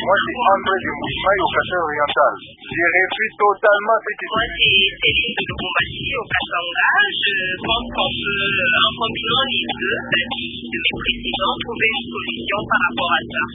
Moi, c'est André de Mouchimaï au Kasai oriental. J'ai refusé totalement cette question. Moi, c'est Céline de Lubumbashi au Katanga. Je pense qu'on peut, en combinant les deux avis de mes présidents, trouver une solution par rapport à ça.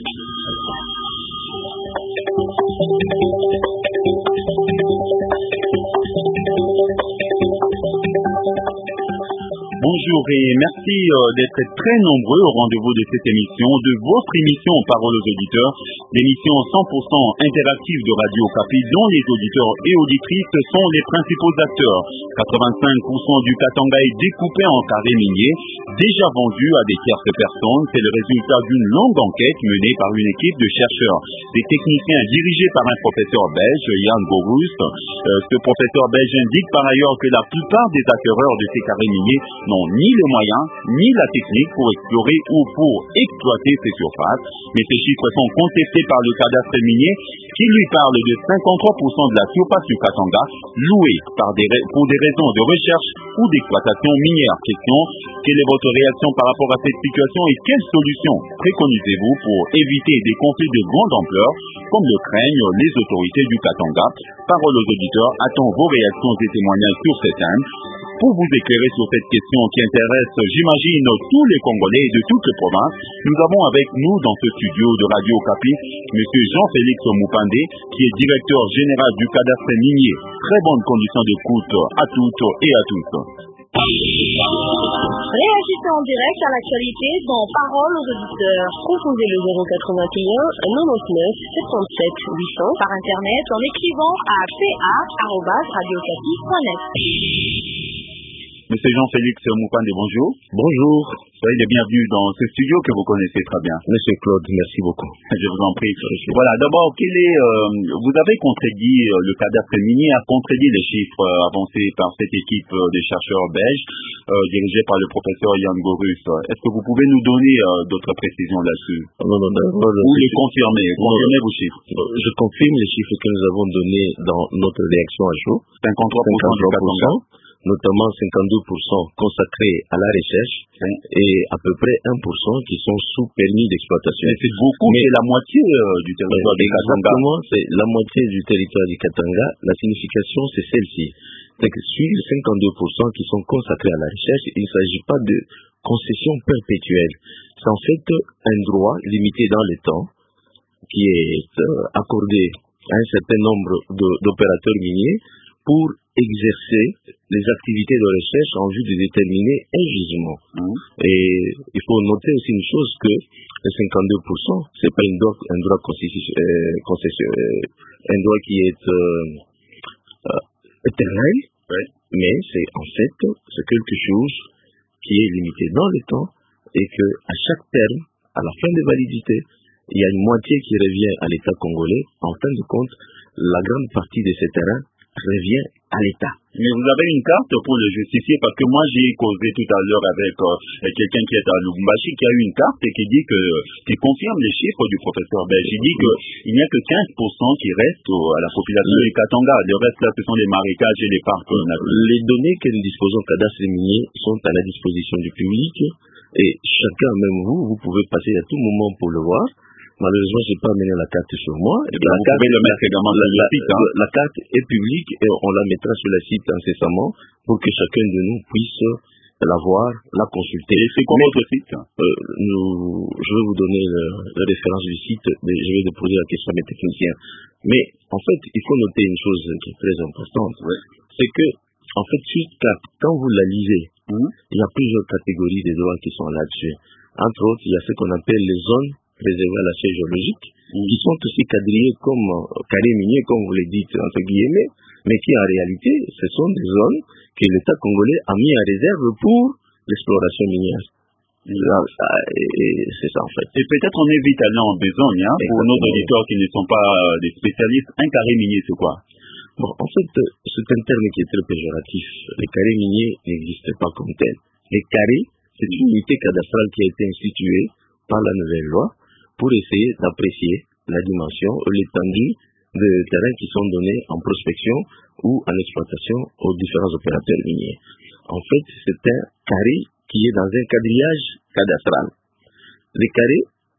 Bonjour et merci d'être très nombreux au rendez-vous de cette émission, de votre émission Parole aux auditeurs, l'émission 100% interactive de Radio Okapi dont les auditeurs et auditrices sont les principaux acteurs. 85% du Katanga est découpé en carrés miniers, déjà vendus à des tierces personnes. C'est le résultat d'une longue enquête menée par une équipe de chercheurs, des techniciens dirigés par un professeur belge, Jan Borust. Ce professeur belge indique par ailleurs que la plupart des acquéreurs de ces carrés miniers n'ont ni les moyens, ni la technique pour explorer ou pour exploiter ces surfaces. Mais ces chiffres sont contestés par le cadastre minier qui lui parle de 53% de la surface du Katanga louée pour des raisons de recherche ou d'exploitation minière. Question, quelle est votre réaction par rapport à cette situation et quelles solutions préconisez-vous pour éviter des conflits de grande ampleur comme le craignent les autorités du Katanga? Parole aux auditeurs, attend vos réactions et témoignages sur ces thèmes. Pour vous éclairer sur cette question qui intéresse, j'imagine, tous les Congolais de toutes les provinces, nous avons avec nous dans ce studio de Radio Okapi M. Jean-Félix Moupandé, qui est directeur général du cadastre minier. Très bonne condition d'écoute à toutes et à tous. Réagissez en direct à l'actualité dans Parole aux auditeurs. Composez le 081 99 77 800 par internet en écrivant à pa@radiocapi.net. Monsieur Jean-Félix Moupandé, bonjour. Bonjour. Soyez les bienvenus dans ce studio que vous connaissez très bien. Monsieur Claude, merci beaucoup. Je vous en prie. Voilà, d'abord, vous avez contredit, le cadastre minier a contredit les chiffres avancés par cette équipe des chercheurs belges, dirigée par le professeur Jan Borust. Est-ce que vous pouvez nous donner d'autres précisions là-dessus? Non. Ou les confirmer vos chiffres? Je confirme les chiffres que nous avons donnés dans notre réaction à chaud. 53% du Katanga. Notamment 52% consacrés à la recherche et à peu près 1% qui sont sous permis d'exploitation. C'est beaucoup, mais c'est la moitié du territoire du Katanga. Exactement, c'est la moitié du territoire du Katanga. La signification, c'est celle-ci. C'est que sur les 52% qui sont consacrés à la recherche, il ne s'agit pas de concession perpétuelle. C'est en fait un droit limité dans le temps qui est accordé à un certain nombre d'opérateurs miniers pour exercer les activités de recherche en vue de déterminer un gisement. Et il faut noter aussi une chose que les 52%, c'est pas un droit qui est éternel, mais c'est en fait quelque chose qui est limité dans le temps et que à chaque terme, à la fin de validité, il y a une moitié qui revient à l'État congolais. En fin de compte, la grande partie de ces terrains revient à l'État. Mais vous avez une carte pour le justifier, parce que moi j'ai causé tout à l'heure avec quelqu'un qui est à Lubumbashi qui a eu une carte et qui confirme les chiffres du professeur belge. Il dit qu'il n'y a que 15% qui restent à la population du Katanga. Le reste là, ce sont les marécages et les parcs. Les données que nous disposons au cadastre minier sont à la disposition du public et chacun, même vous pouvez passer à tout moment pour le voir. Malheureusement, je n'ai pas amené la carte sur moi. La carte, le mettre également sur le site. La carte est publique et on la mettra sur le site incessamment pour que chacun de nous puisse la voir, la consulter. Et c'est quoi votre site? Je vais vous donner la référence du site, mais je vais poser la question à mes techniciens. Mais en fait, il faut noter une chose qui est très importante. C'est que, en fait, cette carte, quand vous la lisez, il y a plusieurs catégories de droits qui sont là-dessus. Entre autres, il y a ce qu'on appelle les zones réservées à la chaîne géologique, qui sont aussi quadrillées comme carrés miniers, comme vous le dites, entre guillemets, mais qui en réalité, ce sont des zones que l'État congolais a mis en réserve pour l'exploration minière. C'est ça en fait. Et peut-être on évite aller en besogne, pour nos auditeurs qui ne sont pas des spécialistes. Un carré minier, c'est quoi? Bon, en fait, c'est un terme qui est très péjoratif. Les carrés miniers n'existent pas comme tels. Les carrés, c'est une unité cadastrale qui a été instituée par la nouvelle loi pour essayer d'apprécier la dimension ou l'étendue des terrains qui sont donnés en prospection ou en exploitation aux différents opérateurs miniers. En fait, c'est un carré qui est dans un quadrillage cadastral. Les carrés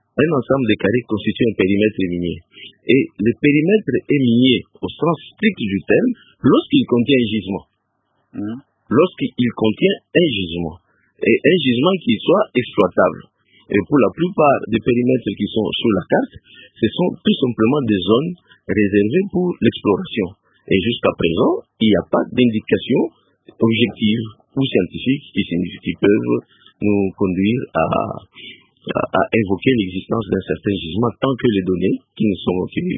un ensemble de carrés constitue un périmètre minier. Et le périmètre est minier au sens strict du terme lorsqu'il contient un gisement. Lorsqu'il contient un gisement. Et un gisement qui soit exploitable. Et pour la plupart des périmètres qui sont sur la carte, ce sont tout simplement des zones réservées pour l'exploration. Et jusqu'à présent, il n'y a pas d'indication objective ou scientifique qui peuvent nous conduire à invoquer l'existence d'un certain gisement tant que les données qui sont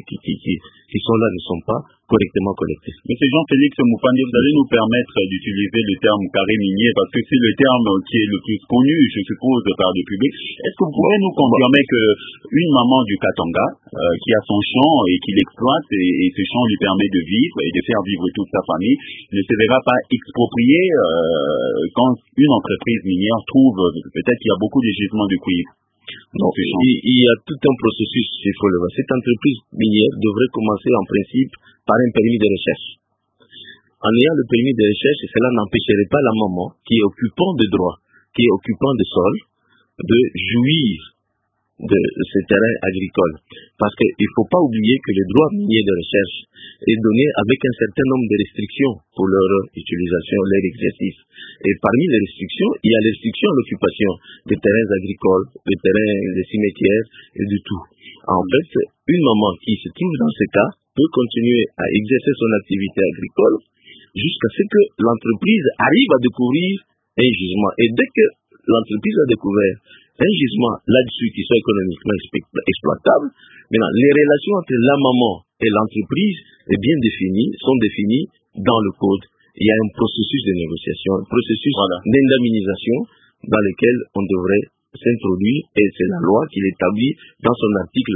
là ne sont pas correctement collectées. Monsieur Jean-Félix Moufandé, vous allez nous permettre d'utiliser le terme carré minier parce que c'est le terme qui est le plus connu, je suppose, par le public. Est-ce que vous pouvez nous confirmer qu'une maman du Katanga qui a son champ et qui l'exploite et ce champ lui permet de vivre et de faire vivre toute sa famille ne se verra pas expropriée quand une entreprise minière trouve peut-être qu'il y a beaucoup de gisements de cuivre? Non, il y a tout un processus, il faut le voir. Cette entreprise minière devrait commencer en principe par un permis de recherche. En ayant le permis de recherche, cela n'empêcherait pas la maman qui est occupant de droit, qui est occupant de sol, de jouir de ce terrain agricole. Parce qu'il ne faut pas oublier que le droit minier de recherche est donné avec un certain nombre de restrictions pour leur utilisation, leur exercice. Et parmi les restrictions, il y a les restrictions à l'occupation des terrains agricoles, des terrains, des cimetières et du tout. En fait, une maman qui se trouve dans ce cas peut continuer à exercer son activité agricole jusqu'à ce que l'entreprise arrive à découvrir un gisement. Et dès que l'entreprise a découvert un gisement là-dessus qui soit économiquement exploitable, maintenant, les relations entre la maman et l'entreprise sont définies dans le code. Il y a un processus de négociation, un processus d'indemnisation dans lequel on devrait s'introduire, et c'est la loi qui l'établit dans son article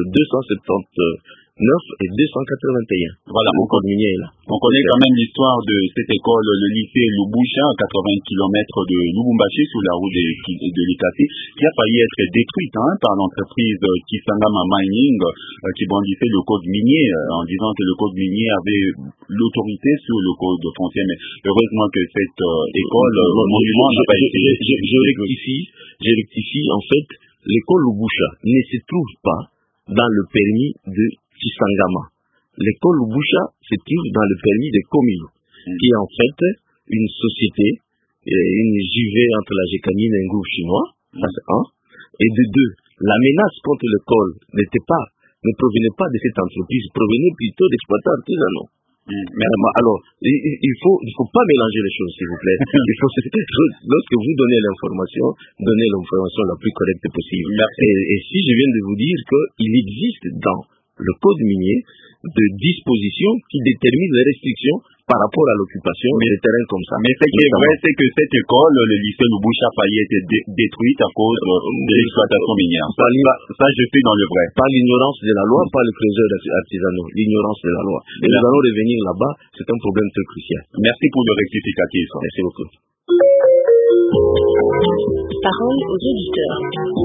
279 et 281. Voilà, le code minier est là. On connaît quand même l'histoire de cette école, le lycée Lubusha, à 80 km de Lubumbashi, sur la route de l'Ikati, qui a failli être détruite par l'entreprise Kisangama Mining, qui brandissait le code minier, en disant que le code minier avait l'autorité sur le code foncier. Mais heureusement que cette école, monument, n'a pas été... Je rectifie, en fait, l'école Lubusha ne se trouve pas dans le permis de Kisangama. L'école Lubusha se trouve dans le permis de Komilo, qui est en fait une société, une JV entre la Gécamine et un groupe chinois, ça c'est un. Et de deux, la menace contre l'école ne provenait pas de cette entreprise, provenait plutôt d'exploitants artisanaux. Alors, il faut pas mélanger les choses, s'il vous plaît. Lorsque vous donnez l'information, donnez l'information la plus correcte possible. Et si je viens de vous dire qu'il existe dans le code minier de dispositions qui déterminent les restrictions par rapport à l'occupation des terrains comme ça. Mais ce qui est vrai, c'est que cette école, le lycée Lubusha, a failli être détruite à cause de l'exploitation minière. Ça, je suis dans le vrai. Par l'ignorance de la loi, par les creuseurs artisanaux. L'ignorance de la loi. Et nous allons revenir là-bas, c'est un problème très crucial. Merci pour le rectificatif. Merci beaucoup. Parole aux auditeurs.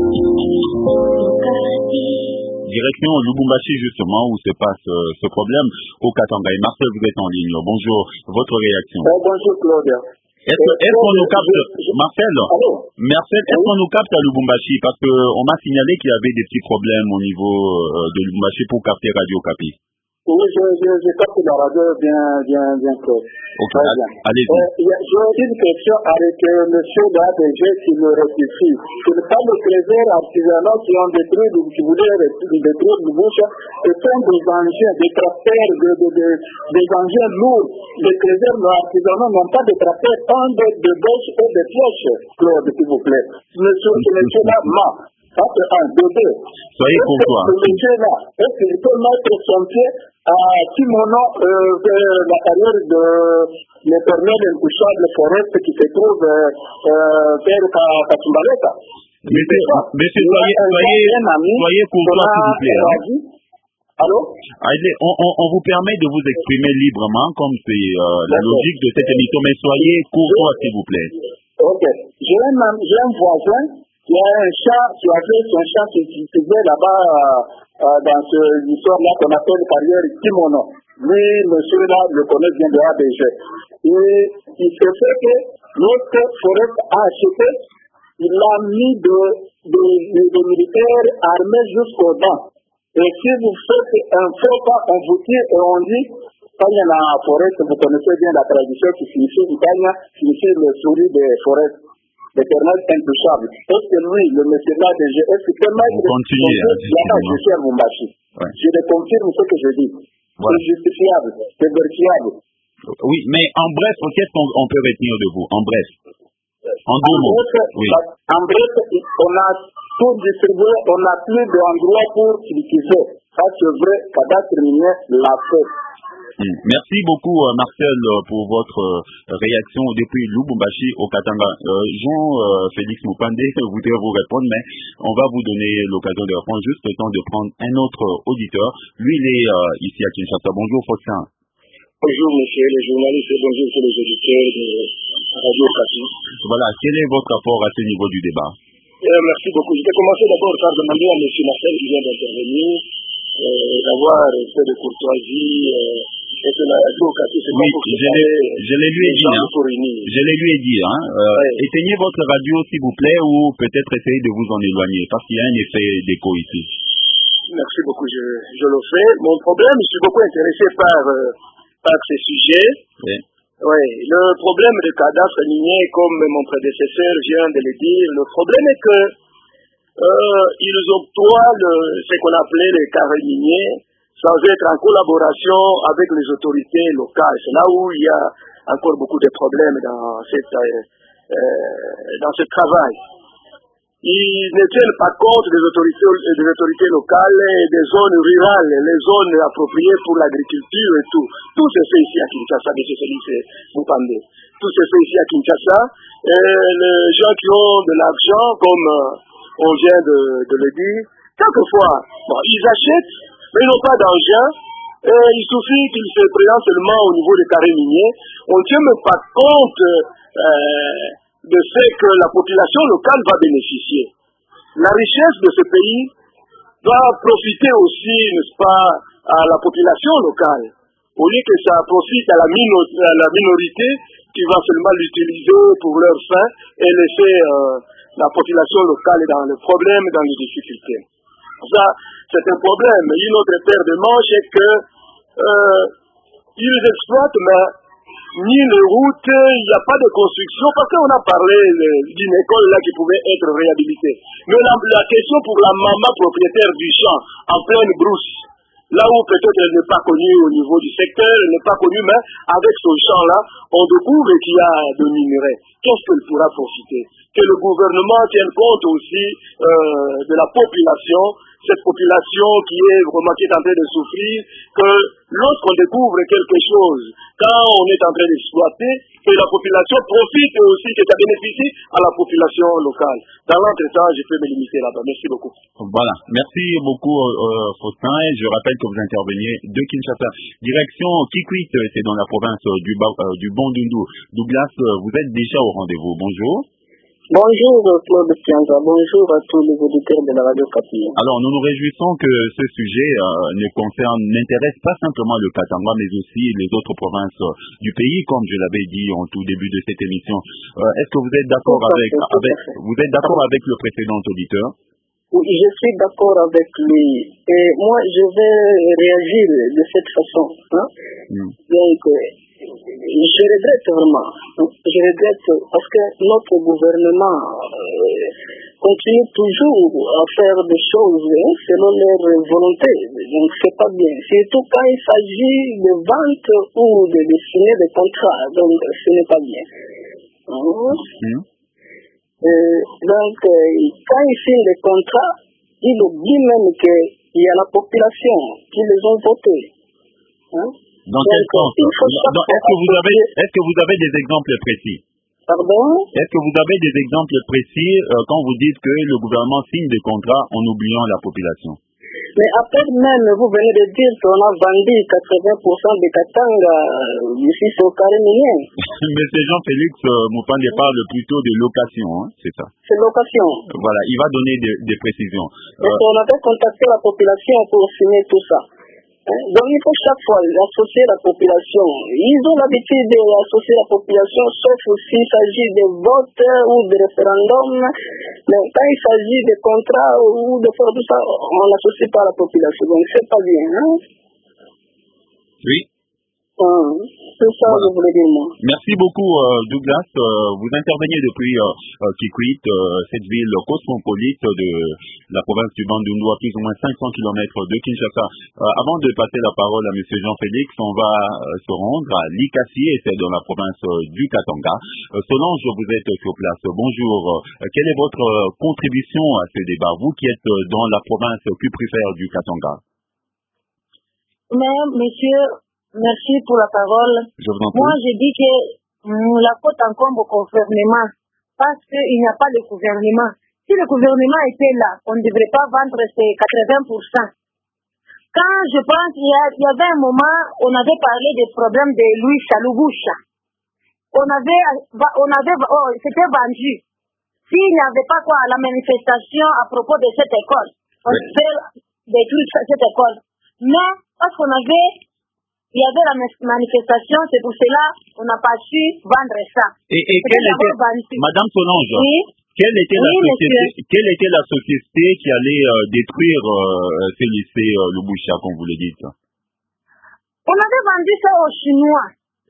Direction Lubumbashi, justement, où se passe ce problème, au Katanga. Et Marcel, vous êtes en ligne. Bonjour, votre réaction. Bonjour, Claude. Est-ce qu'on nous capte, Marcel, est-ce qu'on nous capte à Lubumbashi? Parce qu'on m'a signalé qu'il y avait des petits problèmes au niveau de Lubumbashi pour capter Radio Okapi. Oui, je capte la radio bien clair. Ok, allez-y. J'ai une question avec monsieur l'ADG qui me rectifie. Ce n'est pas les trésors artisanaux qui ont détruit, qui voulaient détruire le bouche, ce sont des engins, des tracteurs, des engins lourds. Les trésors artisanaux n'ont pas de tracteurs, tant de bêches et de flèches. Claude, s'il vous plaît. Monsieur là, ment. Ça, c'est un, deux. Soyez courtois. Ce monsieur-là, est-ce qu'il peut mettre son pied à Kimono vers la carrière de l'éternel intouchable Forest qui se trouve vers Katumbaleta? Monsieur, soyez courtois, s'il vous plaît. Allô? On vous permet de vous exprimer librement, comme c'est la logique de cette émission, mais soyez courtois, s'il vous plaît. Ok. J'ai un voisin qui a un chat, qui a fait son chat qui faisait là-bas dans cette histoire-là qu'on appelle carrière Kimono. Lui, monsieur-là, le connaît bien de ABG. Et il se fait que notre forêt a acheté, il a mis des militaires armés jusqu'aux dents. Et si vous faites un faux pas, on vous tire et on dit, quand il y a la forêt, vous connaissez bien la tradition qui signifie Italia, signifie le souris des forêts, l'éternel intouchable. Est-ce que lui, le monsieur là, est-ce que c'est maître de cher Mumbashi? Je le confirme ce que je dis. Voilà. C'est justifiable, c'est vérifiable. Oui, mais en bref, qu'est-ce qu'on peut retenir de vous? En bref. En deux mots. Oui. En bref, on a tout distribué, on n'a plus d'endroit pour cultiver. Ça, c'est vrai, cadastre minier l'a fait. Merci beaucoup, Marcel, pour votre réaction depuis Lubumbashi au Katanga. Jean-Félix Mupande voudrait vous répondre, mais on va vous donner l'occasion de répondre, juste le temps de prendre un autre auditeur. Lui, il est ici à Kinshasa. Bonjour, Faustin. Bonjour, monsieur les journalistes, et bonjour tous les auditeurs de Radio Okapi. Voilà, quel est votre rapport à ce niveau du débat? Merci beaucoup. Je vais commencer d'abord par demander à monsieur Marcel qui vient d'intervenir d'avoir un peu de courtoisie. Oui, je l'ai lui dit. Je l'ai lui dit. Éteignez votre radio, s'il vous plaît, ou peut-être essayez de vous en éloigner, parce qu'il y a un effet d'écho ici. Merci beaucoup, je le fais. Mon problème, je suis beaucoup intéressé par ces sujets. Oui. Oui, le problème de cadastre minier, comme mon prédécesseur vient de le dire, le problème est que ils octroient ce qu'on appelait les carrés miniers sans être en collaboration avec les autorités locales. C'est là où il y a encore beaucoup de problèmes dans ce travail. Ils ne tiennent pas compte des autorités locales, des zones rurales, les zones appropriées pour l'agriculture et tout. Tout se fait ici à Kinshasa, M. Félix Mupande. Tout se fait ici à Kinshasa. Et les gens qui ont de l'argent, comme on vient de le dire, quelquefois, ils achètent, mais ils n'ont pas d'argent. Et il suffit qu'ils se présentent seulement au niveau des carrés miniers. On ne tient même pas compte de fait que la population locale va bénéficier. La richesse de ce pays va profiter aussi, n'est-ce pas, à la population locale, au lieu que ça profite à la minorité qui va seulement l'utiliser pour leurs fins et laisser la population locale dans le problème, dans les difficultés. Ça, c'est un problème. Une autre paire de manches est que ils exploitent, mais ni les routes, il n'y a pas de construction, parce qu'on a parlé d'une école là qui pouvait être réhabilitée. Mais la question pour la maman propriétaire du champ, en pleine brousse, là où peut-être elle n'est pas connue au niveau du secteur, elle n'est pas connue, mais avec ce champ-là, on découvre qu'il y a de minerais. Qu'est-ce qu'elle pourra profiter? Que le gouvernement tienne compte aussi de la population, cette population qui est vraiment en train de souffrir, que lorsqu'on découvre quelque chose, quand on est en train d'exploiter, que la population profite aussi, que ça bénéficie à la population locale. Dans l'entretemps, je peux me limiter là-bas. Merci beaucoup. Voilà. Merci beaucoup, Faustin. Je rappelle que vous interveniez de Kinshasa. Direction Kikwit, c'est dans la province du Bandundu. Douglas, vous êtes déjà au rendez-vous. Bonjour. Bonjour Claude Kianza, bonjour à tous les auditeurs de la Radio Okapi. Alors nous nous réjouissons que ce sujet n'intéresse pas simplement le Katanga, mais aussi les autres provinces du pays, comme je l'avais dit en tout début de cette émission. Est-ce que vous êtes d'accord avec le précédent auditeur? Oui, je suis d'accord avec lui. Et moi, je vais réagir de cette façon. Donc, je regrette vraiment. Je regrette parce que notre gouvernement continue toujours à faire des choses selon leur volonté. Donc, c'est pas bien. Surtout quand il s'agit de vente ou de signer des contrats. Donc, ce n'est pas bien. Donc, quand ils signent des contrats, ils oublient même qu'il y a la population qui les ont votés. Dans quel sens? Est-ce que vous avez des exemples précis? Pardon? Est-ce que vous avez des exemples précis quand vous dites que le gouvernement signe des contrats en oubliant la population? Mais après même, vous venez de dire qu'on a vendu 80% des Katanga ici sur le carré minier. Monsieur Jean-Félix Mupande parle plutôt de location, c'est ça? C'est location. Voilà, il va donner des précisions. Donc on avait contacté la population pour signer tout ça. Donc il faut chaque fois associer la population. Ils ont l'habitude d'associer la population, sauf s'il s'agit de votes ou de référendums. Mais quand il s'agit de contrats ou de faire tout ça, on n'associe pas la population. Donc c'est pas bien. Hein? Oui. C'est ça que je voulais dire moi. Merci beaucoup Douglas. Vous intervenez depuis Kikwit, cette ville cosmopolite de la province du Bandundu, à plus ou moins 500 km de Kinshasa. Avant de passer la parole à M. Jean-Félix, on va se rendre à Likasi, et c'est dans la province du Katanga. Solange, vous êtes sur place. Bonjour. Quelle est votre contribution à ce débat, vous qui êtes dans la province cuprifère du Katanga? Mais, monsieur, merci pour la parole. Moi, je dis que la faute incombe au gouvernement, parce qu'il n'y a pas de gouvernement. Si le gouvernement était là, on ne devrait pas vendre ces 80%. Quand je pense, il y avait un moment, on avait parlé des problèmes de Louis Salubusha. C'était vendu. S'il n'y avait pas la manifestation à propos de cette école, on devait détruire cette école. Mais, parce il y avait la manifestation, c'est pour cela qu'on n'a pas su vendre ça. Et Madame Solange, oui? Quelle était la société qui allait détruire ce lycée Lubusha, comme vous le dites? On avait vendu ça aux Chinois.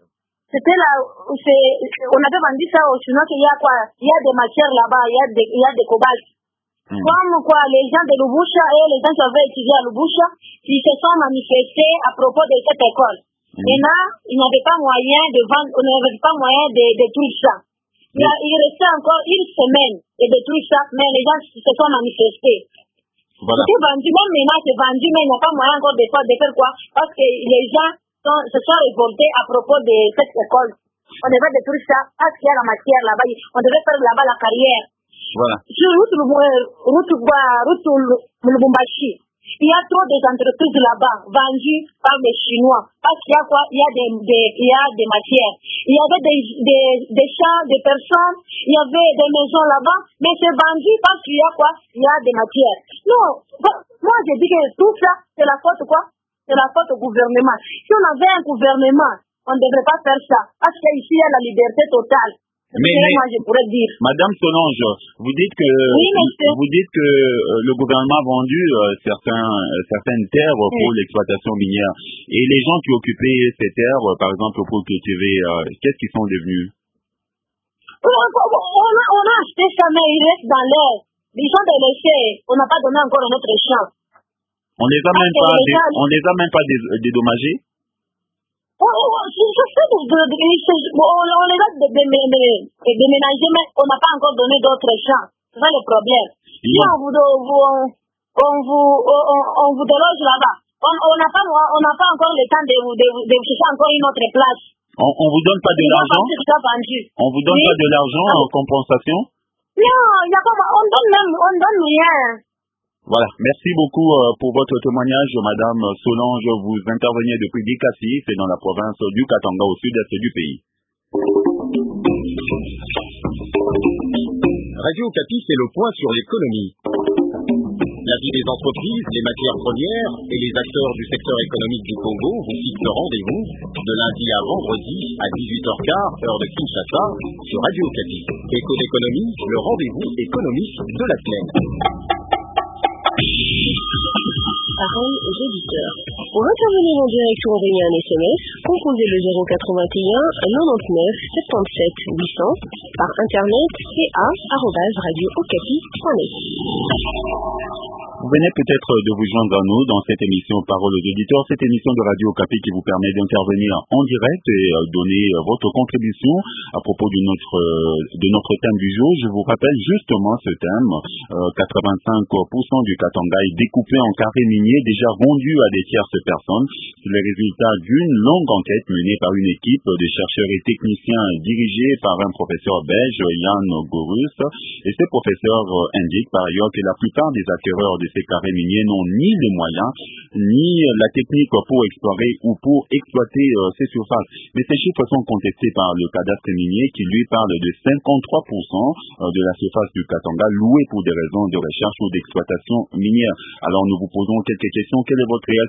On avait vendu ça aux Chinois qu'il y a quoi? Il y a des matières là-bas, il y a des cobalt. Comme quoi, les gens de Lubusha et les gens qui avaient étudié à Lubusha, ils se sont manifestés à propos de cette école. Et là, il n'y avait pas moyen de vendre, on n'avait pas moyen de détruire ça. Il restait encore une semaine de détruire ça, mais les gens se sont manifestés. Voilà. C'est vendu, même maintenant c'est vendu, mais il n'y a pas moyen encore de faire quoi, parce que les gens se sont révoltés à propos de cette école. On devait détruire ça, parce qu'il y a la matière là-bas, on devait faire là-bas la carrière. Voilà. Sur route Lubumbashi, il y a trop d'entreprises là-bas vendues par les Chinois. Parce qu'il y a quoi? Il y a des matières. Il y avait des champs, des personnes, il y avait des maisons là-bas, mais c'est vendu parce qu'il y a quoi? Il y a des matières. Non, moi je dis que tout ça, c'est la faute quoi? C'est la faute au gouvernement. Si on avait un gouvernement, on ne devrait pas faire ça. Parce qu'ici, il y a la liberté totale. Mais moi, je pourrais dire. Madame Solange, vous dites que le gouvernement a vendu certaines terres pour l'exploitation minière. Et les gens qui occupaient ces terres, par exemple pour cultiver, qu'est-ce qu'ils sont devenus? On a acheté ça, mais il reste dans l'air. Les gens de laisser, on n'a pas donné encore notre champ. On les a même pas dédommagés? On les a déménagés, mais on n'a pas encore donné d'autres champs. C'est ça le problème. Si on vous déloge là-bas, on n'a pas encore le temps de chercher encore une autre place. On vous donne pas de l'argent? On vous donne pas de l'argent en compensation? Non, on donne rien. Voilà, merci beaucoup pour votre témoignage, Madame Solange. Vous intervenez depuis Likasi, c'est dans la province du Katanga, au sud-est du pays. Radio Okapi, c'est le point sur l'économie. La vie des entreprises, les matières premières et les acteurs du secteur économique du Congo vous fixent rendez-vous de lundi à vendredi à 18h15, heure de Kinshasa, sur Radio Okapi. Éco d'économie, le rendez-vous économique de la semaine. Parole aux auditeurs. Pour intervenir en direct ou envoyer un SMS, composez le 081 99 77 800 par internet ca@radiookapi.net. Vous venez peut-être de vous joindre à nous dans cette émission Parole aux auditeurs, cette émission de Radio Okapi qui vous permet d'intervenir en direct et donner votre contribution à propos de notre thème du jour. Je vous rappelle justement ce thème, 85% du Katanga est découpé en carrés miniers déjà vendus à des tierces personnes. C'est le résultat d'une longue enquête menée par une équipe de chercheurs et techniciens dirigée par un professeur belge, Yann Gorus. Et ce professeur indique par ailleurs que la plupart des acquéreurs de ces carrés miniers n'ont ni les moyens, ni la technique pour explorer ou pour exploiter ces surfaces. Mais ces chiffres sont contestés par le cadastre minier qui lui parle de 53% de la surface du Katanga louée pour des raisons de recherche ou d'exploitation minière. Alors nous vous posons quelques questions. Quelle est votre réaction par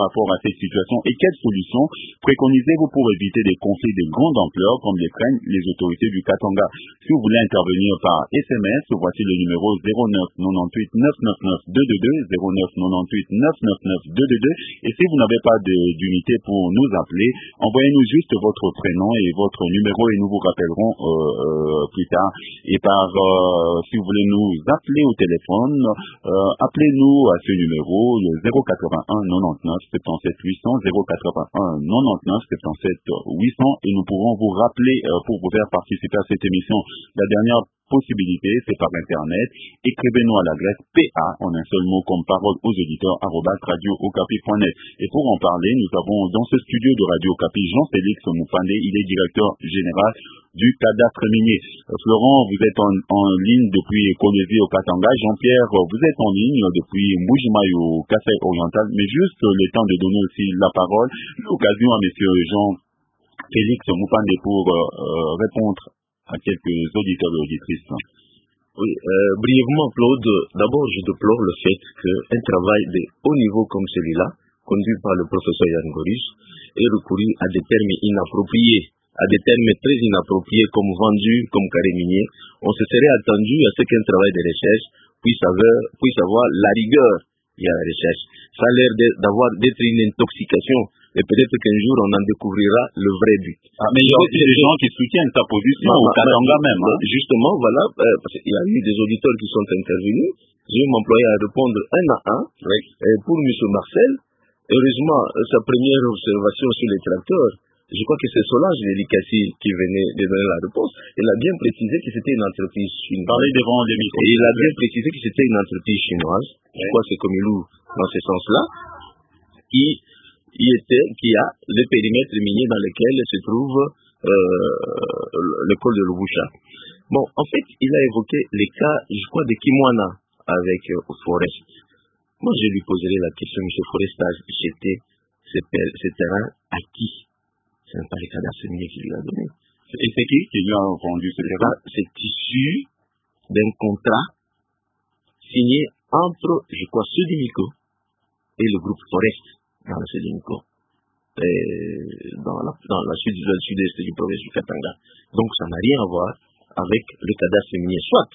rapport à cette situation et quelles solutions préconisez-vous pour éviter des conflits de grande ampleur comme les craignent les autorités du Katanga? Si vous voulez intervenir par SMS, voici le numéro 09 98 999 222 09 98 999 222 et si vous n'avez pas d'unité pour nous appeler, envoyez-nous juste votre prénom et votre numéro et nous vous rappellerons plus tard. Et si vous voulez nous appeler au téléphone, appelez-nous à ce numéro, le 081 99 77 800, 081 99 77 800 et nous pourrons vous rappeler pour vous faire participer à cette émission. La dernière possibilité, c'est par Internet. Écrivez-nous à l'adresse PA, en un seul mot, comme parole aux auditeurs, @radiookapi.net. Et pour en parler, nous avons dans ce studio de Radio Okapi Jean-Félix Moupandé, il est directeur général du cadastre minier. Florent, vous êtes en ligne depuis Kolwezi au Katanga. Jean-Pierre, vous êtes en ligne depuis Mbujimayi au Kasaï oriental. Mais juste le temps de donner aussi la parole, l'occasion à monsieur Jean-Félix Moupandé pour répondre à quelques auditeurs et auditrices. Oui, brièvement, Claude, d'abord, je déplore le fait qu'un travail de haut niveau comme celui-là, conduit par le professeur Yann Goris, ait recouru à des termes inappropriés, à des termes très inappropriés comme vendu, comme carré minier. On se serait attendu à ce qu'un travail de recherche puisse avoir la rigueur liée à la recherche. Ça a l'air d'être une intoxication. Et peut-être qu'un jour, on en découvrira le vrai but. Mais il y a aussi des gens qui soutiennent sa position au Katanga même. Justement, voilà, parce qu'il y a eu des auditeurs qui sont intervenus. Je vais m'employer à répondre un à un. Oui. Pour M. Marcel, heureusement, sa première observation sur les tracteurs, je crois que c'est Solange Delicassi qui venait de donner la réponse. Il a bien précisé que c'était une entreprise chinoise. Parlez devant les micros. Et il a bien précisé que c'était une entreprise chinoise. Je crois que c'est comme Ilou dans ce sens-là. Qui a le périmètre minier dans lequel se trouve l'école de Lubusha. Bon, en fait, il a évoqué les cas, je crois, de Kimwana avec Forest. Moi, je lui poserai la question, M. Forest a jeté ce terrain à qui? Ce n'est pas le cadastre minier qui lui a donné. Et c'est qui lui a vendu ce terrain? C'est issu d'un contrat signé entre, je crois, Sudimico et le groupe Forest. Dans le Sédinico, dans la sud-est du province du Katanga. Donc ça n'a rien à voir avec le cadastre minier. Soit,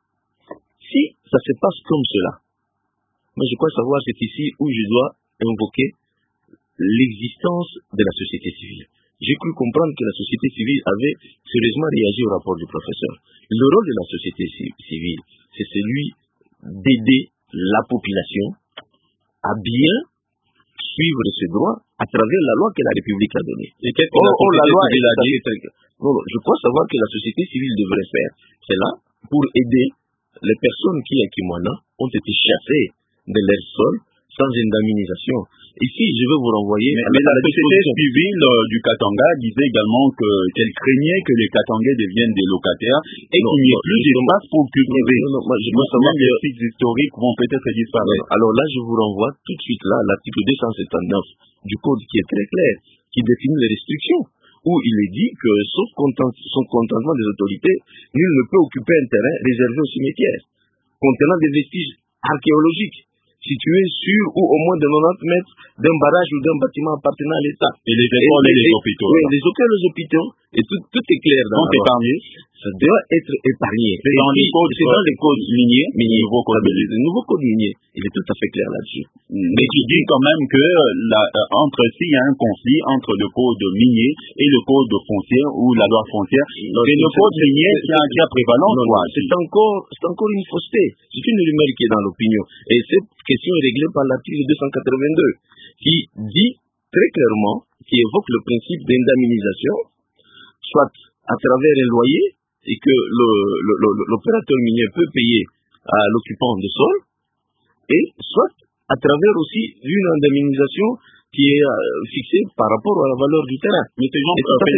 si ça se passe comme cela, moi je crois savoir c'est ici où je dois invoquer l'existence de la société civile. J'ai cru comprendre que la société civile avait sérieusement réagi au rapport du professeur. Le rôle de la société civile, c'est celui d'aider la population à bien suivre ses droits à travers la loi que la République a donnée. Et qu'est-ce que la loi a dit? Je crois savoir que la société civile devrait faire cela pour aider les personnes qui, à Kimwana, ont été chassées de leur sol sans indemnisation. Ici, je vais vous renvoyer... Mais la société civile du Katanga disait également qu'elle craignait que les Katangais deviennent des locataires et qu'il n'y ait plus d'espace pour cultiver. Je veux savoir que les sites historiques vont peut-être disparaître. Alors là, je vous renvoie tout de suite là à l'article 279 du Code qui est très clair, qui définit les restrictions, où il est dit que, sauf contentement des autorités, nul ne peut occuper un terrain réservé aux cimetières, contenant des vestiges archéologiques, situé sur ou au moins de 90 mètres d'un barrage ou d'un bâtiment appartenant à l'État. Et les écoles et les hôpitaux. Oui, les écoles et les hôpitaux, et tout est clair dans la loi. Ça doit être épargné. C'est dans les codes miniers, le nouveau code minier. Il est tout à fait clair là-dessus. Mais qui dit quand même que s'il y a un conflit entre le code minier et le code foncier ou la loi foncière, c'est le code minier qui a prévalence. C'est encore une fausseté. C'est une rumeur qui est dans l'opinion. Et cette question est réglée par l'article 282 qui dit très clairement, qui évoque le principe d'indemnisation, soit à travers un loyer et que l'opérateur minier peut payer à l'occupant de sol, et soit à travers aussi une indemnisation qui est fixée par rapport à la valeur du terrain. Mais ces gens,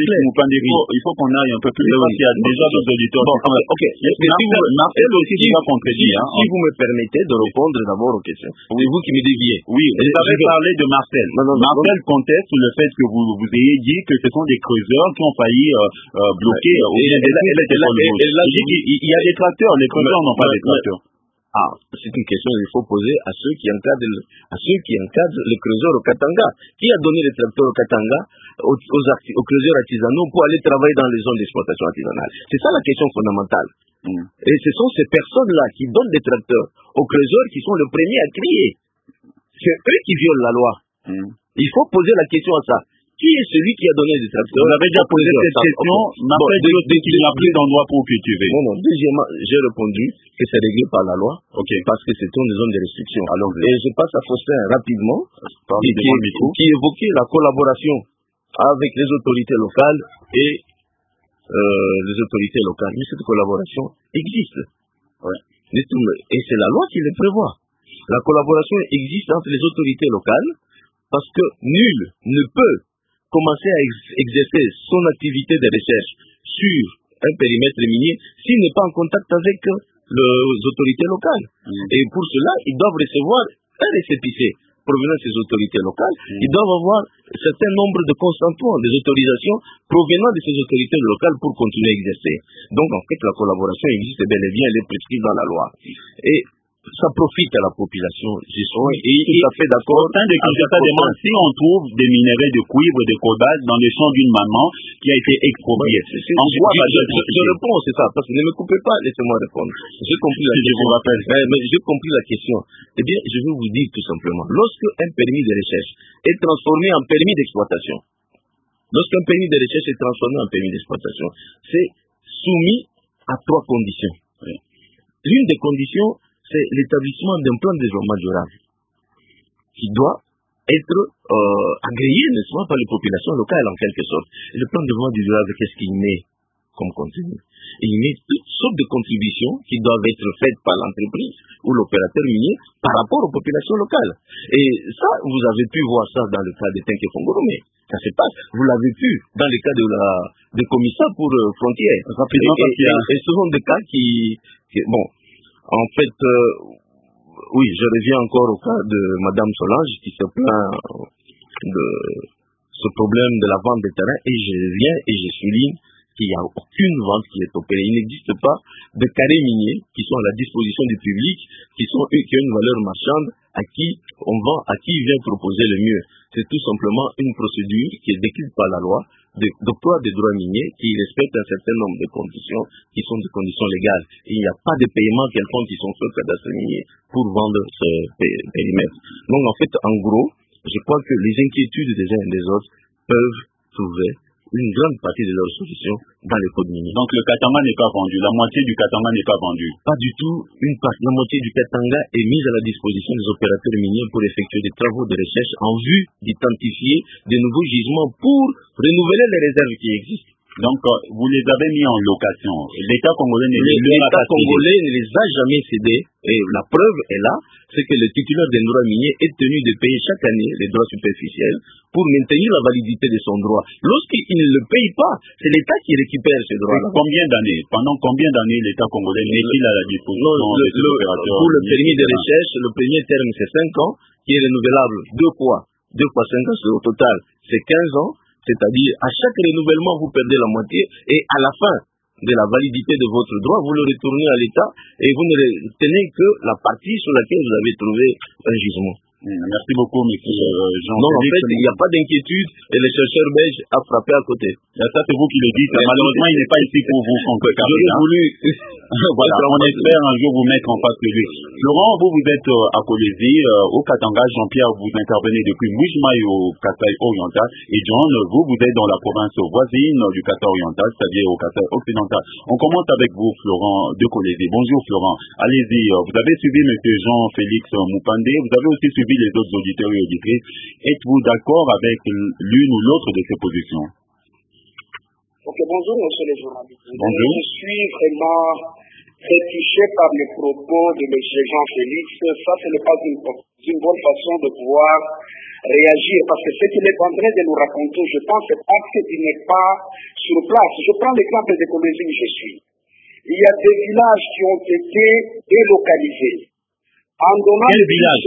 il faut qu'on aille un peu plus loin. Il y a déjà d'autres auditeurs. Ok. Marcel aussi déjà contredit. Si vous me permettez de répondre d'abord aux questions. C'est vous qui me déviez. Oui, vous avez parlé de Marcel. Marcel conteste le fait que vous ayez dit que ce sont des creuseurs qui ont failli bloquer. Il y a des tracteurs. Les creuseurs n'ont pas des tracteurs. C'est une question qu'il faut poser à ceux qui encadrent le creuseur au Katanga. Qui a donné les tracteurs au Katanga aux creuseurs artisanaux pour aller travailler dans les zones d'exploitation artisanale? C'est ça la question fondamentale. Et ce sont ces personnes-là qui donnent des tracteurs aux creuseurs qui sont les premiers à crier. C'est eux qui violent la loi. Il faut poser la question à ça. Qui est celui qui a donné des tracteurs? Vous avez déjà posé cette question, mais après qu'il n'y a plus d'endroit pour cultiver. Non. Deuxièmement, j'ai répondu que c'est réglé par la loi, parce que c'est une zone de restriction. Et je passe à Faustin rapidement, qui évoquait la collaboration avec les autorités locales et les autorités locales. Mais cette collaboration existe. Et c'est la loi qui le prévoit. La collaboration existe entre les autorités locales parce que nul ne peut commencer à exercer son activité de recherche sur un périmètre minier s'il n'est pas en contact avec les autorités locales. Et pour cela, ils doivent recevoir un récépissé provenant de ces autorités locales. Ils doivent avoir un certain nombre de consentements, des autorisations provenant de ces autorités locales pour continuer à exercer. Donc en fait, la collaboration existe bel et bien, elle est prescrite dans la loi. Et ça profite à la population. Je suis tout à fait d'accord. Au sein de Kinshasa, si on trouve des minerais de cuivre, de cobalt dans les champs d'une maman qui a été expropriée. Je réponds, c'est ça, parce que ne me coupez pas, laissez-moi répondre. J'ai compris la question. Mais j'ai compris la question. Eh bien, je vais vous dire tout simplement, lorsque un permis de recherche est transformé en permis d'exploitation, c'est soumis à 3 conditions. L'une des conditions, c'est l'établissement d'un plan de développement durable qui doit être agréé, n'est-ce pas, par les populations locales en quelque sorte. Et le plan de développement durable, qu'est-ce qu'il met comme contenu? Il met toutes sortes de contributions qui doivent être faites par l'entreprise ou l'opérateur minier par rapport aux populations locales. Et ça, vous avez pu voir ça dans le cas de Tenke Fongoromé. Ça se passe. Vous l'avez vu dans le cas de commissaire pour frontières. Et ce sont des cas qui bon. En fait, oui, je reviens encore au cas de Madame Solange qui se plaint de ce problème de la vente des terrains et je viens et je souligne qu'il n'y a aucune vente qui est opérée. Il n'existe pas de carrés miniers qui sont à la disposition du public, qui ont une valeur marchande, à qui on vend, à qui il vient proposer le mieux. C'est tout simplement une procédure qui est décrite par la loi d'octroi des droits miniers qui respecte un certain nombre de conditions qui sont des conditions légales. Et il n'y a pas de paiements quelconques qui sont faits au cadastre minier pour vendre ce périmètre. Donc en fait, en gros, je crois que les inquiétudes des uns et des autres peuvent trouver une grande partie de leurs solutions dans les codes miniers. Donc le Katanga n'est pas vendu, la moitié du Katanga n'est pas vendu. Pas du tout, la moitié du Katanga est mise à la disposition des opérateurs miniers pour effectuer des travaux de recherche en vue d'identifier de nouveaux gisements pour renouveler les réserves qui existent. Donc vous les avez mis en location. L'État congolais ne les a jamais cédés. Et la preuve est là, c'est que le titulaire des droits miniers est tenu de payer chaque année les droits superficiels pour maintenir la validité de son droit. Lorsqu'il ne le paye pas, c'est l'État qui récupère ces droits. Pendant combien d'années l'État congolais met-il à la disposition des opérateurs? Pour le permis de recherche, le premier terme c'est 5 ans, qui est renouvelable 2 fois 5 ans, au total c'est 15 ans. C'est-à-dire, à chaque renouvellement, vous perdez la moitié, et à la fin de la validité de votre droit, vous le retournez à l'État, et vous ne retenez que la partie sur laquelle vous avez trouvé un gisement. Merci beaucoup, M. Jean. Non, en fait, il n'y a pas d'inquiétude, et le chercheur belge a frappé à côté. Ça, c'est vous qui le dites. Malheureusement, il n'est pas ici pour vous J'aurais voulu... Voilà, on espère un jour vous mettre en face de lui. Florent, vous êtes à Kolwezi, au Katanga. Jean-Pierre, vous intervenez depuis Mwijimai au Kasai oriental. Et John, vous êtes dans la province voisine du Kasai oriental, c'est-à-dire au Kasai occidental. On commence avec vous, Florent de Kolwezi. Bonjour, Florent. Allez-y. Vous avez suivi M. Jean-Félix Moupandé. Vous avez aussi suivi les autres auditeurs et auditrices. Êtes-vous d'accord avec l'une ou l'autre de ces positions? Ok, bonjour, monsieur le journaliste. Bonjour. Je suis vraiment très touché par les propos de M. Jean-Félix. Ça, ce n'est pas une bonne façon de pouvoir réagir, parce que ce qu'il est en train de nous raconter, je pense, c'est parce qu'il n'est pas sur place. Je prends l'exemple de Kolwezi où je suis. Il y a des villages qui ont été délocalisés. En donnant Quel village?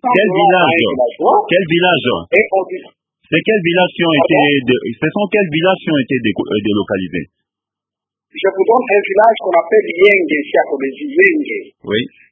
Quel village? Et on dit... Ce sont quels villages qui ont été délocalisés? Je vous donne un village qu'on appelle Yenge, ici à Kolwezi, Yenge. Oui.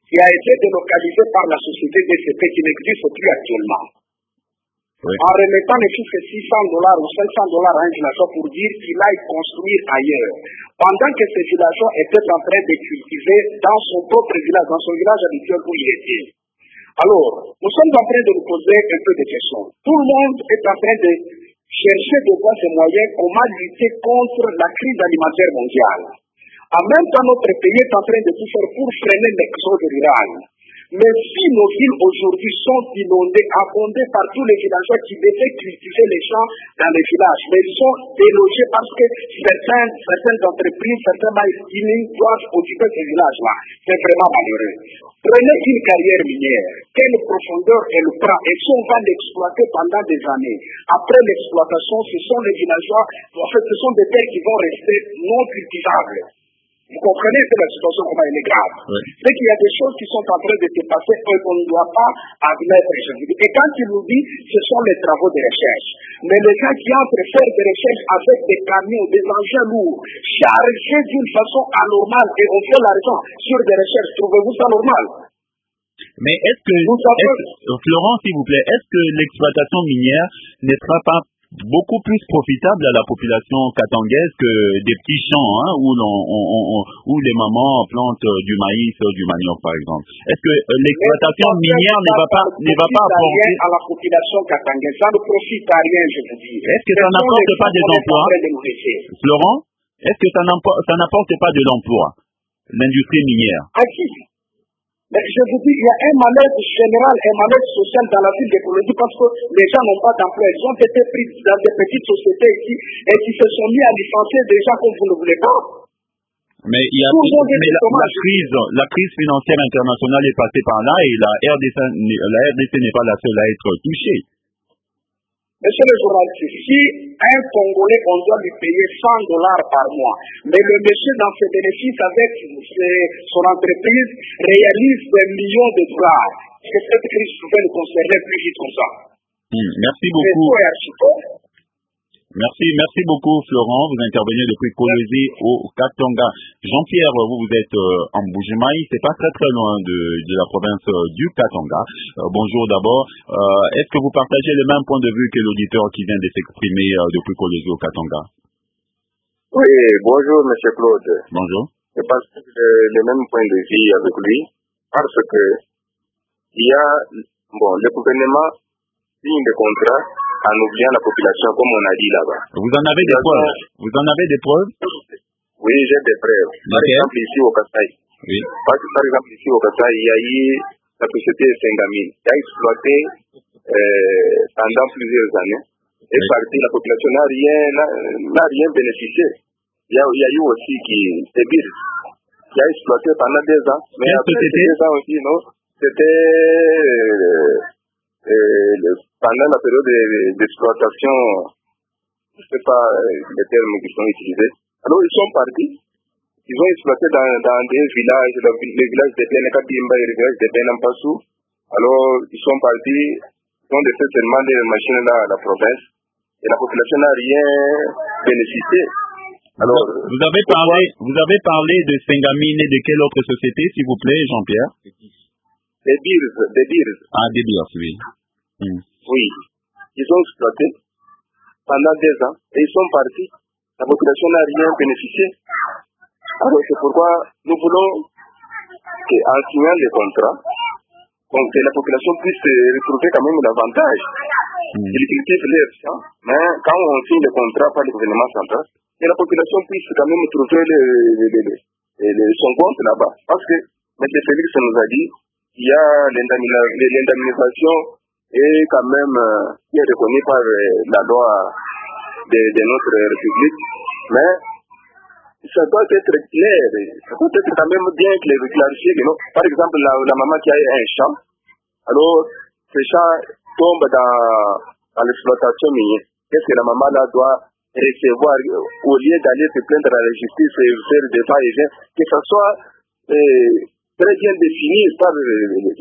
qui a été délocalisé par la société DCP qui n'existe plus actuellement. Oui. En remettant les chiffres $600 ou $500 à un villageois pour dire qu'il aille construire ailleurs. Pendant que ce villageois était en train de cultiver dans son propre village, dans son village habituel où il était. Alors, nous sommes en train de nous poser un peu de questions. Tout le monde est en train de chercher de voir ces moyens, comment lutter contre la crise alimentaire mondiale. En même temps, notre pays est en train de tout faire pour freiner l'exode rural. Mais si nos villes aujourd'hui sont inondées, abondées par tous les villageois qui devaient cultiver les champs dans les villages, mais ils sont délogés parce que certaines entreprises, certains maïs doivent occuper ces villages-là. C'est vraiment malheureux. Prenez une carrière minière. Quelle profondeur elle prend et si on va l'exploiter pendant des années. Après l'exploitation, ce sont les villageois, en fait, ce sont des terres qui vont rester non cultivables. Vous comprenez que la situation, comment elle est grave. Oui. C'est qu'il y a des choses qui sont en train de se passer et qu'on ne doit pas admettre. Et quand il nous dit, ce sont les travaux de recherche. Mais les gens qui entrent faire des recherches avec des camions, des engins lourds, chargés d'une façon anormale et on fait l'argent sur des recherches, trouvez-vous ça normal? Mais est-ce que, Florent, s'il vous plaît, est-ce que l'exploitation minière ne sera pas beaucoup plus profitable à la population katangaise que des petits champs où les mamans plantent du maïs ou du manioc, par exemple? Est-ce que l'exploitation minière ne va pas apporter à la population katangaise? Ça ne profite à rien, je vous dis. Est-ce que ça n'apporte pas des emplois? Florent, est-ce que ça n'apporte pas de l'emploi, l'industrie minière? À qui? Mais je vous dis, il y a un malaise général, un malaise social dans la ville d'écologie parce que les gens n'ont pas d'emploi. Ils ont été pris dans des petites sociétés ici et qui se sont mis à licencier des gens comme vous ne voulez pas. Mais la crise financière internationale est passée par là et la RDC n'est pas la seule à être touchée. Monsieur le journaliste, si un Congolais, on doit lui payer $100 par mois, mais le monsieur dans ses bénéfices avec son entreprise réalise des millions de dollars, est-ce que cette crise pouvait nous concerner plus vite comme ça? Merci beaucoup. Merci beaucoup, Florent. Vous intervenez depuis Kolwezi au Katanga. Jean-Pierre, vous êtes en Mbujimayi, c'est pas très très loin de la province du Katanga. Bonjour d'abord. Est-ce que vous partagez le même point de vue que l'auditeur qui vient de s'exprimer depuis Kolwezi au Katanga? Oui, bonjour Monsieur Claude. Bonjour. Je partage le même point de vue avec lui parce que il y a, le gouvernement signe des contrats en oubliant la population, comme on a dit là-bas. Vous en avez des preuves? Vous en avez des preuves? Oui, j'ai des preuves. Par exemple, ici au Kasaï. Oui. Par exemple, ici au Kasaï, il y a eu la société Sengamine qui a exploité pendant plusieurs années. Et partie, la population n'a rien bénéficié. Il y a eu aussi Ebir qui a exploité pendant 2 ans. Mais après 2 ans aussi, non, c'était pendant la période d'exploitation, je ne sais pas les termes qui sont utilisés. Alors ils sont partis, ils ont exploité dans des villages, les villages de Benekabimba et les villages de Benampassou. Alors ils sont partis, ils ont laissé seulement des machines là à la province et la population n'a rien bénéficié. Alors, vous avez parlé de Sengamine et de quelle autre société, s'il vous plaît, Jean-Pierre? Des Beers. Ah, des Beers, oui. Oui, ils ont exploité pendant 2 ans et ils sont partis. La population n'a rien bénéficié. Alors c'est pourquoi nous voulons qu'en signant les contrats, que la population puisse retrouver quand même l'avantage. Ils cultivent les champs, mais quand on signe le contrat par le gouvernement central, que la population puisse quand même trouver son compte là-bas. Parce que M. Félix nous a dit qu'il y a l'indemnisation et quand même qui est reconnu par la loi de notre République, mais ça doit être clair, ça doit être quand même bien clarifié. Par exemple, la maman qui a un champ, alors ce champ tombe dans l'exploitation minière. Qu'est-ce que la maman là doit recevoir au lieu d'aller se plaindre à la justice et faire des va-et-vient, que ça soit très bien défini par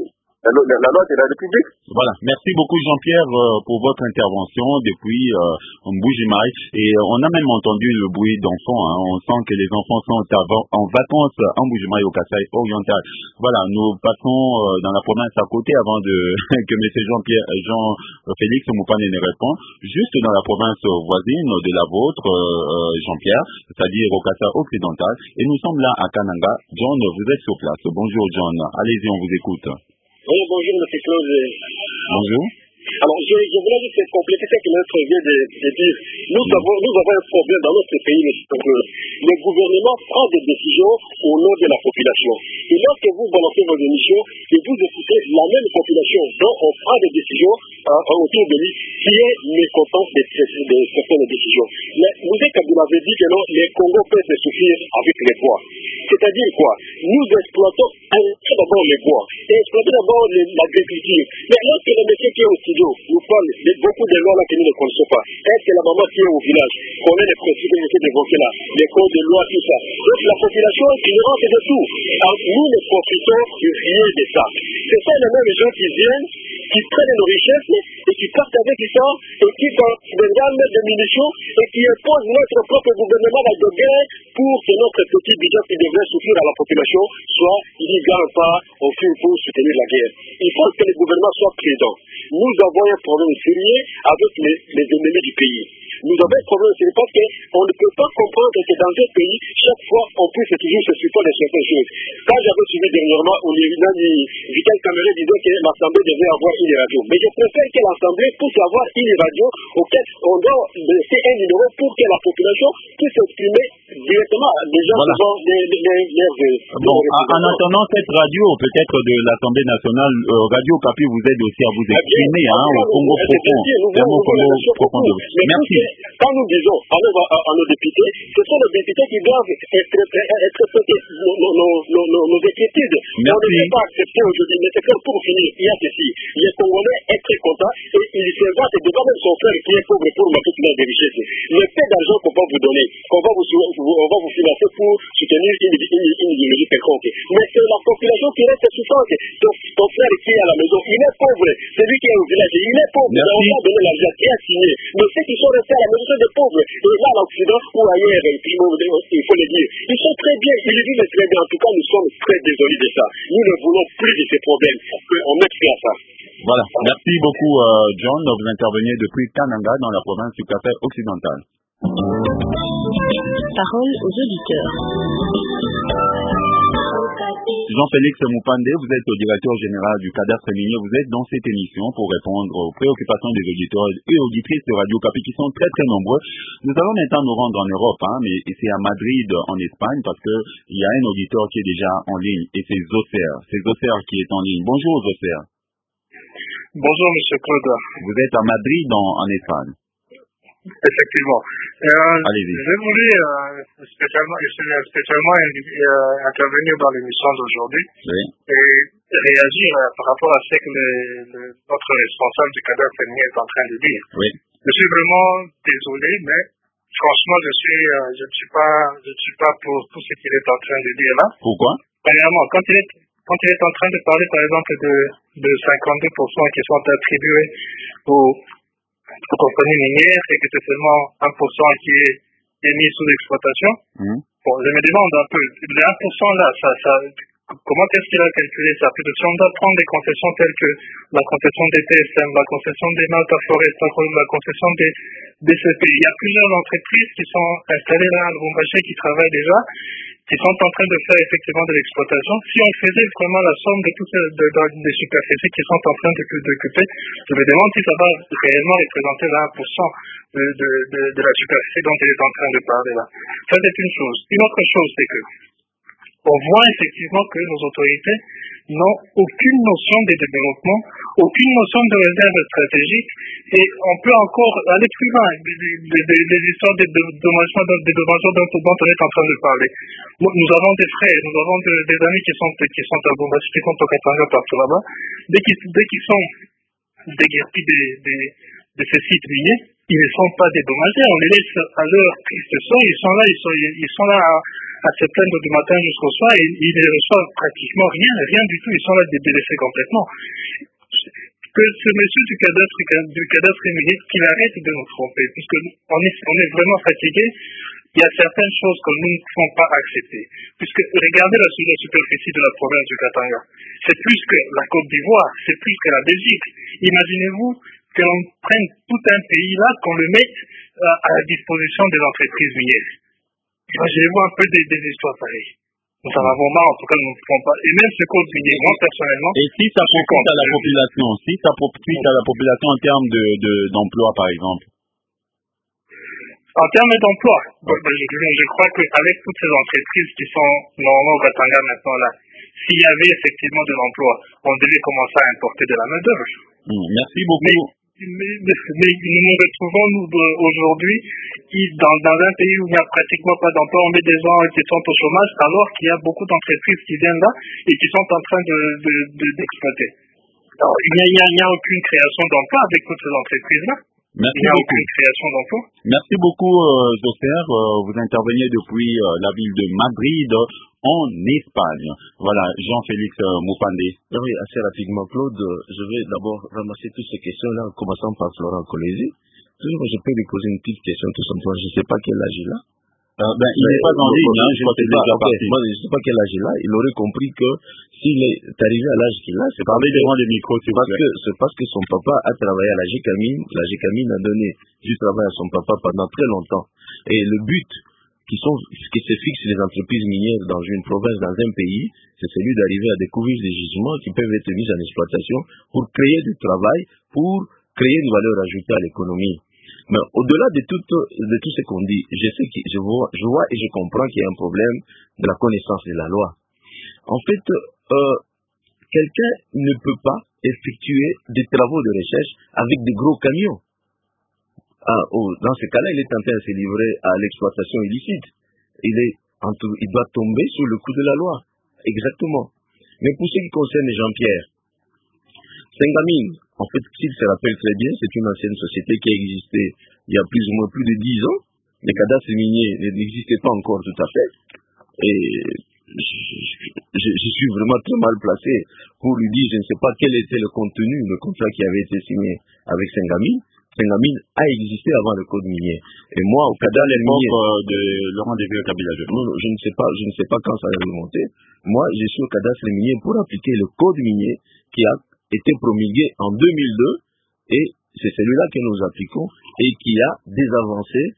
la loi de la République. Voilà. Merci beaucoup Jean-Pierre pour votre intervention depuis Mbuji-Mayi. Et on a même entendu le bruit d'enfants. Hein. On sent que les enfants sont en vacances en Mbuji-Mayi au Kasaï oriental. Voilà, nous passons dans la province à côté avant de que M. Jean-Félix Mupane ne réponde. Juste dans la province voisine de la vôtre, Jean-Pierre, c'est-à-dire au Kasaï occidental. Et nous sommes là à Kananga. John, vous êtes sur place. Bonjour John. Allez-y, on vous écoute. Oui, bonjour, M. Claude. Bonjour. Alors, je voulais juste compléter ce que notre vient de dire. Nous avons un problème dans notre pays, M. Claude. Le gouvernement prend des décisions au nom de la population. Et lorsque vous balancez vos émissions, et vous écoutez la même population dont on prend des décisions autour de lui, qui est mécontent de certaines décisions. Mais vous êtes, comme vous l'avez dit, que non, les Congos peuvent se suffire avec les bois. C'est-à-dire quoi? Nous exploitons d'abord les bois et exploitons d'abord l'agriculture. Mais lorsque le monsieur qui est au studio nous parle de beaucoup de lois là que nous ne connaissons pas, est-ce que la maman qui est au village connaît les principes que j'essaie d'évoquer là, les codes de loi, tout ça? Donc la population est ignorante de tout. Alors nous ne profitons de rien de ça. Ce sont les mêmes gens qui viennent, qui prennent nos richesses et qui partent avec ça et qui dans des armes de munitions et qui imposent notre propre gouvernement à de guerre pour que notre petit budget qui devrait souffrir à la population soit il n'y gagne pas au fil pour soutenir la guerre. Il faut que le gouvernement soit présent. Nous avons un problème sérieux avec les ennemis du pays. Nous avons un problème sérieux parce qu'on ne peut pas comprendre que dans un pays, chaque fois, on puisse toujours se supporter de certaines choses. Quand j'avais suivi dernièrement, Vital Cameroun disait que l'Assemblée devait avoir une radio. Mais je préfère que l'Assemblée puisse avoir une radio auquel on doit laisser un numéro pour que la population puisse s'exprimer directement des gens qui sont Bon, en attendant cette radio, peut-être de l'Assemblée nationale, Radio Okapi vous aide aussi à vous exprimer au Congo profond. Merci. Quand nous disons à nos députés, ce sont les députés qui doivent interpréter nos inquiétudes. On ne peut pas accepter aujourd'hui, mais c'est comme pour finir, il y a ceci. Les Congolais est très contents et ils se battent devant même son frère qui est pauvre pour marquer des richesses. Le peu d'argent qu'on va vous donner, on va vous financer pour soutenir une idéologie quelconque. Mais c'est la population qui reste souffrante. Ton frère qui est à la maison, il est pauvre. Celui qui est au village, il est pauvre. On va donner l'argent qui a signé. Mais ceux qui sont restés à la maison sont des pauvres. Et là, à l'Occident ou ailleurs, il faut le dire, ils sont très bien, ils vivent très bien. En tout cas, nous sommes très désolés de ça. Nous ne voulons plus de ces problèmes. On met fin à ça. Voilà. Merci beaucoup, John. Vous intervenez depuis Kananga dans la province du Kasaï occidental. Parole aux auditeurs. Jean-Félix Mupane, vous êtes le directeur général du cadastre minier. Vous êtes dans cette émission pour répondre aux préoccupations des auditeurs et auditrices de Radio Okapi qui sont très très nombreux. Nous allons maintenant nous rendre en Europe, mais c'est à Madrid, en Espagne, parce que il y a un auditeur qui est déjà en ligne et c'est Zoser. C'est Zoser qui est en ligne. Bonjour Zoser. Bonjour Monsieur Claude. Vous êtes à Madrid, en Espagne. Effectivement. J'ai voulu spécialement intervenir dans l'émission d'aujourd'hui et réagir par rapport à ce que notre responsable du cadastre minier est en train de dire. Je suis vraiment désolé, mais franchement, je ne suis pas pour tout ce qu'il est en train de dire là. Pourquoi? Premièrement, quand il est en train de parler, par exemple, de 52% qui sont attribués aux compagnies minières et que c'est seulement 1% qui est mis sous exploitation. Bon, je me demande un peu, le 1% là, comment est-ce qu'il a calculé ça? Peut-être si on doit prendre des concessions telles que la concession des TSM, la concession des Malta Forest, la concession des DCP, il y a plusieurs entreprises qui sont installées là à Lubumbashi qui travaillent déjà, qui sont en train de faire effectivement de l'exploitation. Si on faisait vraiment la somme de toutes les superficies qui sont en train d'occuper, je me demande si ça va réellement représenter 1% de la superficie dont il est en train de parler là. Ça, c'est une chose. Une autre chose, c'est que on voit effectivement que nos autorités n'ont aucune notion de développement, aucune notion de réserve stratégique, et on peut encore aller plus loin des histoires de dédommagement dont on est en train de parler. Nous avons des frères, nous avons des amis qui sont à Lubumbashi, qui sont au Katanga, partout là-bas. Dès qu'ils sont déguerpis de ces sites miniers, ils ne sont pas dédommagés, on les laisse à leur triste sort, ils sont là à à 7 heures du matin jusqu'au soir, et ils ne reçoivent pratiquement rien du tout. Ils sont là délaissés complètement. Que ce monsieur du cadastre minier, qu'il arrête de nous tromper, puisque on est vraiment fatigué. Il y a certaines choses que nous ne pouvons pas accepter. Puisque regardez la superficie de la province du Katanga. C'est plus que la Côte d'Ivoire, c'est plus que la Belgique. Imaginez-vous que l'on prenne tout un pays là, qu'on le mette à la disposition des entreprises minières. Imaginez-vous un peu des histoires pareilles. Nous en avons marre, en tout cas, nous ne pouvons pas. Et même ce code minier, moi, personnellement... Et si ça profite à la population, en termes d'emploi, par exemple? En termes d'emploi, je crois qu'avec toutes ces entreprises qui sont normalement au Katanga maintenant là, s'il y avait effectivement de l'emploi, on devait commencer à importer de la main-d'œuvre. Merci beaucoup. Mais nous nous retrouvons aujourd'hui dans un pays où il n'y a pratiquement pas d'emploi. On met des gens qui sont au chômage alors qu'il y a beaucoup d'entreprises qui viennent là et qui sont en train d'exploiter. Alors, il n'y a aucune création d'emploi avec toutes ces entreprises-là. Merci il n'y a beaucoup. aucune création d'emploi. Merci beaucoup, Zoser. Vous interveniez depuis la ville de Madrid, en Espagne. Voilà, Jean-Félix Moupandé. Oui, assez rapidement, Claude. Je vais d'abord ramasser toutes ces questions-là, en commençant par Florent Colési. Je peux lui poser une petite question, tout simplement. Je ne sais pas quel âge il a. Il n'est pas en ligne, je crois qu'il est déjà parti. Moi, je ne sais pas quel âge il a. Il aurait compris que s'il est arrivé à l'âge qu'il a, c'est parce que son papa a travaillé à la GECAMINE. La GECAMINE a donné du travail à son papa pendant très longtemps. Et le but qui se fixe les entreprises minières dans une province, dans un pays, c'est celui d'arriver à découvrir des gisements qui peuvent être mis en exploitation pour créer du travail, pour créer une valeur ajoutée à l'économie. Mais au-delà de tout ce qu'on dit, je vois et je comprends qu'il y a un problème de la connaissance de la loi. En fait, quelqu'un ne peut pas effectuer des travaux de recherche avec des gros camions. Dans ce cas-là, il est tenté de se livrer à l'exploitation illicite. Il doit tomber sous le coup de la loi. Exactement. Mais pour ce qui concerne Jean-Pierre, Sengamine, en fait, s'il se rappelle très bien, c'est une ancienne société qui a existé il y a plus de 10 ans. Les cadastres miniers n'existaient pas encore tout à fait. Et je suis vraiment très mal placé pour lui dire, je ne sais pas quel était le contenu, le contrat qui avait été signé avec Sengamine. Sengamine a existé avant le code minier. Et moi, au cadastre minier... de Laurent Desvieux Kabila. Non, je ne sais pas quand ça a remonté. Moi, je suis au cadastre minier pour appliquer le code minier qui a été promulgué en 2002 et c'est celui-là que nous appliquons et qui a des avancées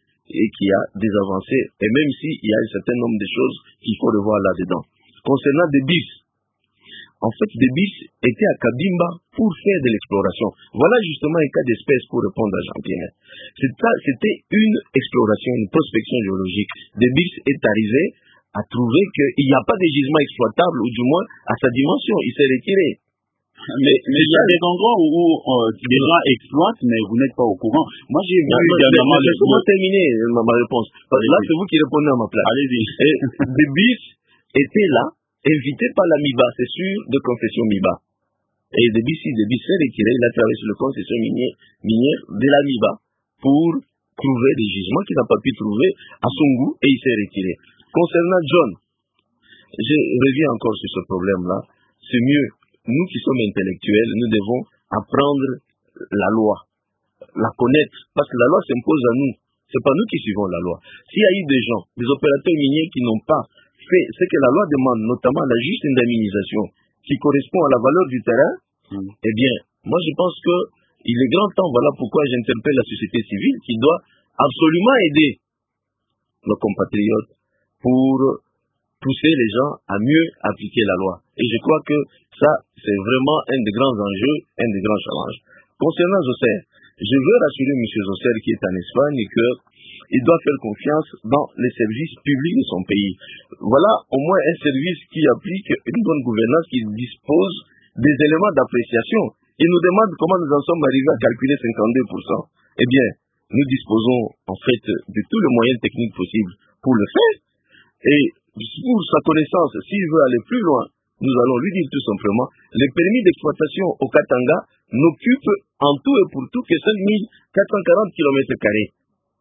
et même s'il y a un certain nombre de choses qu'il faut revoir là-dedans. Concernant des BIS, en fait, des BIS étaient à Kabimba pour faire de l'exploration. Voilà justement un cas d'espèce pour répondre à Jean-Pierre. C'était une exploration, une prospection géologique. Des BIS est arrivé à trouver qu'il n'y a pas de gisement exploitable, ou du moins à sa dimension. Il s'est retiré. Mais il y a des endroits où des gens exploitent, mais vous n'êtes pas au courant. Moi, j'ai vu également... Laissez-moi terminer ma réponse. Parce que là, c'est vous qui répondez à ma place. Allez-y. Des BIS étaient là, invités par la MIBA, c'est sûr, de confession MIBA. Et des BIS s'est retiré, il a travaillé sur le concession minière de la MIBA pour trouver des gisements qu'il n'a pas pu trouver à son goût et il s'est retiré. Concernant John, je reviens encore sur ce problème-là. C'est mieux. Nous qui sommes intellectuels, nous devons apprendre la loi, la connaître, parce que la loi s'impose à nous. C'est pas nous qui suivons la loi. S'il y a eu des gens, des opérateurs miniers qui n'ont pas fait ce que la loi demande, notamment la juste indemnisation, qui correspond à la valeur du terrain, eh bien, moi je pense que il est grand temps, voilà pourquoi j'interpelle la société civile qui doit absolument aider nos compatriotes pour pousser les gens à mieux appliquer la loi. Et je crois que ça, c'est vraiment un des grands enjeux, un des grands challenges. Concernant Zoser, je veux rassurer M. Zoser qui est en Espagne qu'il doit faire confiance dans les services publics de son pays. Voilà au moins un service qui applique une bonne gouvernance, qui dispose des éléments d'appréciation. Il nous demande comment nous en sommes arrivés à calculer 52%. Eh bien, nous disposons en fait de tous les moyens techniques possibles pour le faire. Et pour sa connaissance, s'il veut aller plus loin, nous allons lui dire tout simplement, les permis d'exploitation au Katanga n'occupent en tout et pour tout que seuls 1440 km².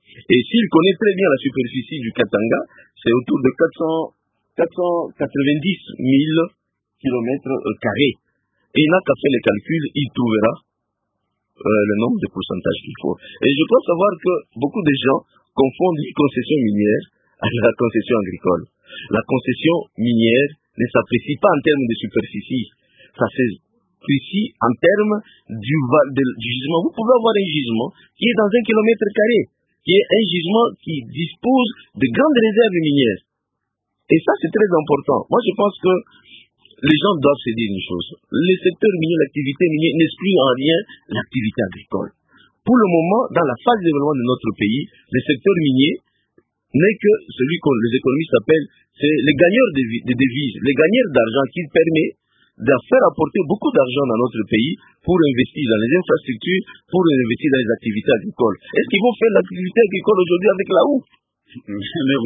Et s'il connaît très bien la superficie du Katanga, c'est autour de 490 000 km². Et il n'a qu'à faire les calculs, il trouvera le nombre de pourcentages qu'il faut. Et je crois savoir que beaucoup de gens confondent les concessions minières avec la concession agricole. La concession minière ne s'apprécie pas en termes de superficie, ça s'apprécie en termes du gisement. Vous pouvez avoir un gisement qui est dans 1 km², qui est un gisement qui dispose de grandes réserves minières. Et ça, c'est très important. Moi, je pense que les gens doivent se dire une chose. Le secteur minier, l'activité minière n'exclut en rien l'activité agricole. Pour le moment, dans la phase de développement de notre pays, le secteur minier n'est que celui que les économistes appellent c'est les gagneurs de devises, les gagneurs d'argent qui permet de faire apporter beaucoup d'argent dans notre pays pour investir dans les infrastructures, pour investir dans les activités agricoles. Est-ce qu'ils vont faire l'activité agricole aujourd'hui avec la houe? Vous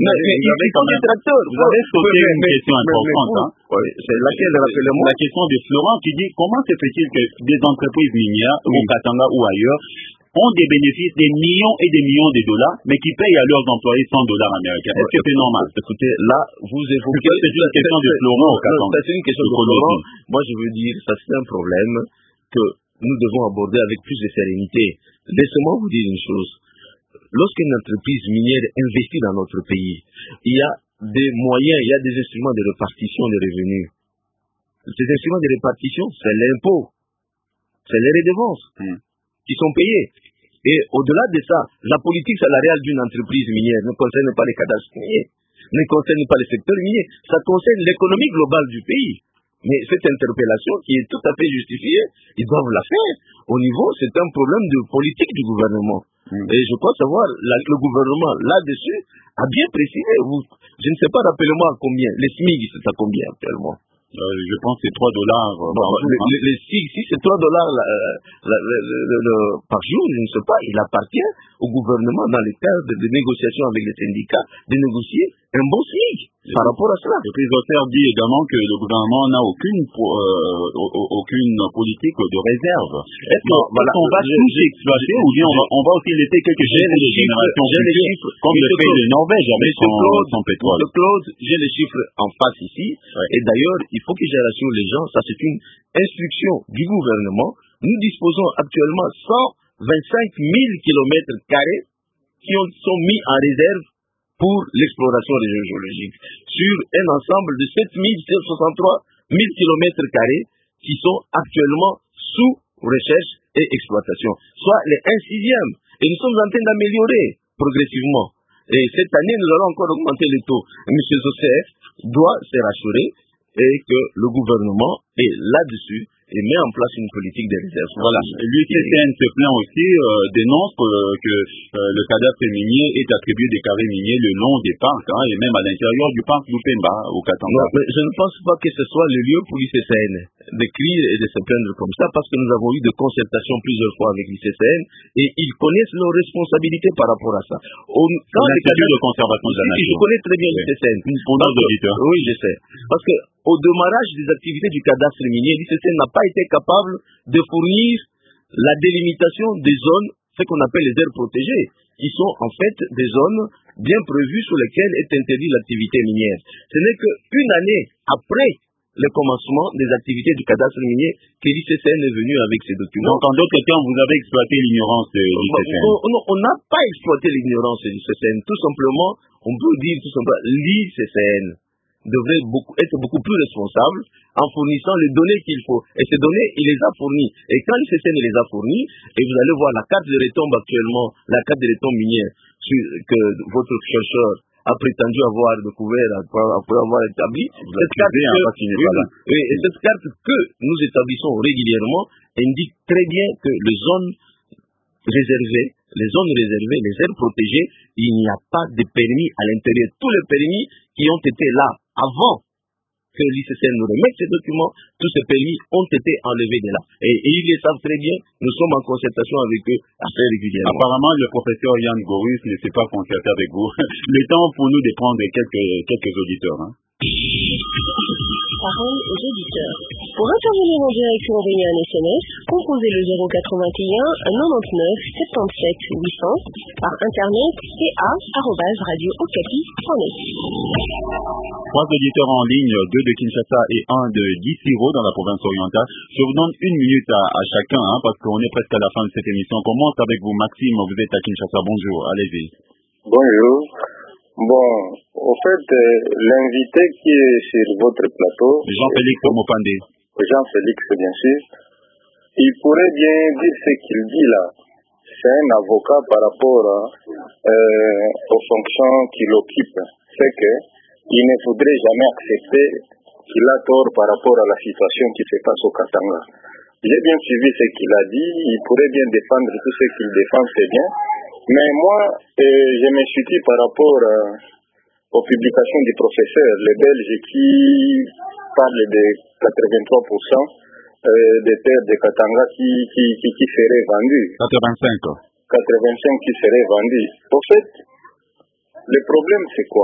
avez sauté une question importante. C'est laquelle, rappelez-moi. La question de Florent qui dit comment se fait-il que des entreprises minières, au Katanga ou ailleurs, ont des bénéfices des millions et des millions de dollars, mais qui payent à leurs employés $100 américains. Est-ce que c'est normal? Écoutez, là, vous évoquez... C'est une question de Florent au Katanga. C'est une question de Florent. Moi, je veux dire, ça c'est un problème que nous devons aborder avec plus de sérénité. Laissez-moi vous dire une chose. Lorsqu'une entreprise minière investit dans notre pays, il y a des moyens, il y a des instruments de répartition des revenus. Ces instruments de répartition, c'est l'impôt, c'est les redevances qui sont payées. Et au-delà de ça, la politique salariale d'une entreprise minière ne concerne pas les cadastres miniers, ne concerne pas le secteur minier, ça concerne l'économie globale du pays. Mais cette interpellation qui est tout à fait justifiée, ils doivent la faire. Au niveau, c'est un problème de politique du gouvernement. Et je crois savoir, le gouvernement, là-dessus, a bien précisé. Je ne sais pas, rappelez-moi combien. Les SMIC, c'est à combien actuellement? Je pense que c'est $3 par jour. Les SMIC, si c'est $3 par jour, je ne sais pas, il appartient au gouvernement, dans le cadre de négociations avec les syndicats, de négocier un bon SMIC par rapport à cela. Le président dit également que le gouvernement n'a aucune politique de réserve. Est-ce qu'on va tous exploiter ou bien on va aussi laisser quelques générations futures, comme le fait le Norvège avec son pétrole? Claude, j'ai les chiffres en face ici. Et d'ailleurs, il faut que je rassure les gens, ça c'est une instruction du gouvernement. Nous disposons actuellement 125 000 km² qui sont mis en réserve pour l'exploration géologique, sur un ensemble de 7 163 000 km² qui sont actuellement sous recherche et exploitation, soit les 1/6. Et nous sommes en train d'améliorer progressivement. Et cette année, nous allons encore augmenter les taux. M. Joseph doit se rassurer et que le gouvernement est là-dessus et met en place une politique de réserve. Voilà. L'UCCN se plaint aussi, dénonce que le cadastre minier est attribué des carrés miniers le long des parcs, et même à l'intérieur du parc Lupemba, au Katanga. Non, mais je ne pense pas que ce soit le lieu pour l'UCCN d'écrire et de se plaindre comme ça, parce que nous avons eu des concertations plusieurs fois avec l'UCCN et ils connaissent leurs responsabilités par rapport à ça. L'Institut de conservation de la nature. Je connais très bien l'UCCN. Pour nos auditeurs. Oui, je sais. Parce que au démarrage des activités du cadastre minier, l'ICCN n'a pas été capable de fournir la délimitation des zones, ce qu'on appelle les aires protégées, qui sont en fait des zones bien prévues sur lesquelles est interdite l'activité minière. Ce n'est qu'une année après le commencement des activités du cadastre minier que l'ICCN est venu avec ces documents. Donc en d'autres termes, vous avez exploité l'ignorance de l'ICCN. On n'a pas exploité l'ignorance de l'ICCN. Tout simplement, on peut dire tout simplement, l'ICCN devrait être beaucoup plus responsable en fournissant les données qu'il faut. Et ces données, il les a fournies. Et quand l'ICCN les a fournies, et vous allez voir la carte de retombe actuellement, la carte de retombe minière que votre chercheur a prétendu avoir découvert après avoir établi, cette carte que nous établissons régulièrement indique très bien que les zones réservées, les aires protégées, il n'y a pas de permis à l'intérieur. Tous les permis qui ont été là avant que l'ICCN nous remette ces documents, tous ces permis ont été enlevés de là. Et ils le savent très bien, nous sommes en concertation avec eux assez régulièrement. Apparemment, le professeur Yann Gorus ne s'est pas concerté avec vous. Le temps pour nous de prendre quelques auditeurs. parole aux auditeurs. Pour intervenir en direct ou envoyer un SMS, composez le 081 99 77 800 par internet ca@radiookapi.net. 3 auditeurs en ligne, 2 de Kinshasa et 1 de Gisiro dans la province orientale. Je vous donne 1 minute à chacun, parce qu'on est presque à la fin de cette émission. On commence avec vous, Maxime, vous êtes à Kinshasa. Bonjour, allez-y. Bonjour. Bon, au fait, l'invité qui est sur votre plateau... Jean-Félix Mopandé. Jean-Félix, bien sûr. Il pourrait bien dire ce qu'il dit là. C'est un avocat par rapport aux fonctions qu'il occupe. C'est que il ne faudrait jamais accepter qu'il a tort par rapport à la situation qui se passe au Katanga. J'ai bien suivi ce qu'il a dit, il pourrait bien défendre tout ce qu'il défend, c'est bien. Mais moi, je me suis dit par rapport aux publications du professeur, les Belges qui parlent de 83% des terres de Katanga qui seraient vendues. 85 qui seraient vendues. Au fait, le problème c'est quoi?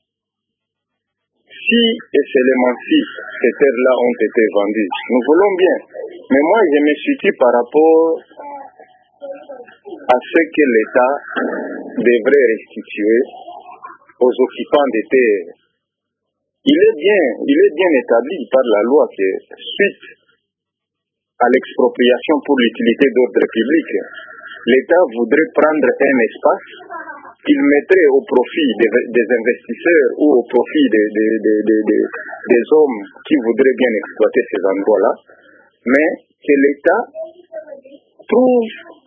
Si et seulement si ces terres-là ont été vendues, nous voulons bien. Mais moi, je me suis dit par rapport à ce que l'État devrait restituer aux occupants des terres. Il est bien établi par la loi que suite à l'expropriation pour l'utilité d'ordre public, l'État voudrait prendre un espace qu'il mettrait au profit des investisseurs ou au profit des hommes qui voudraient bien exploiter ces endroits-là, mais que l'État trouve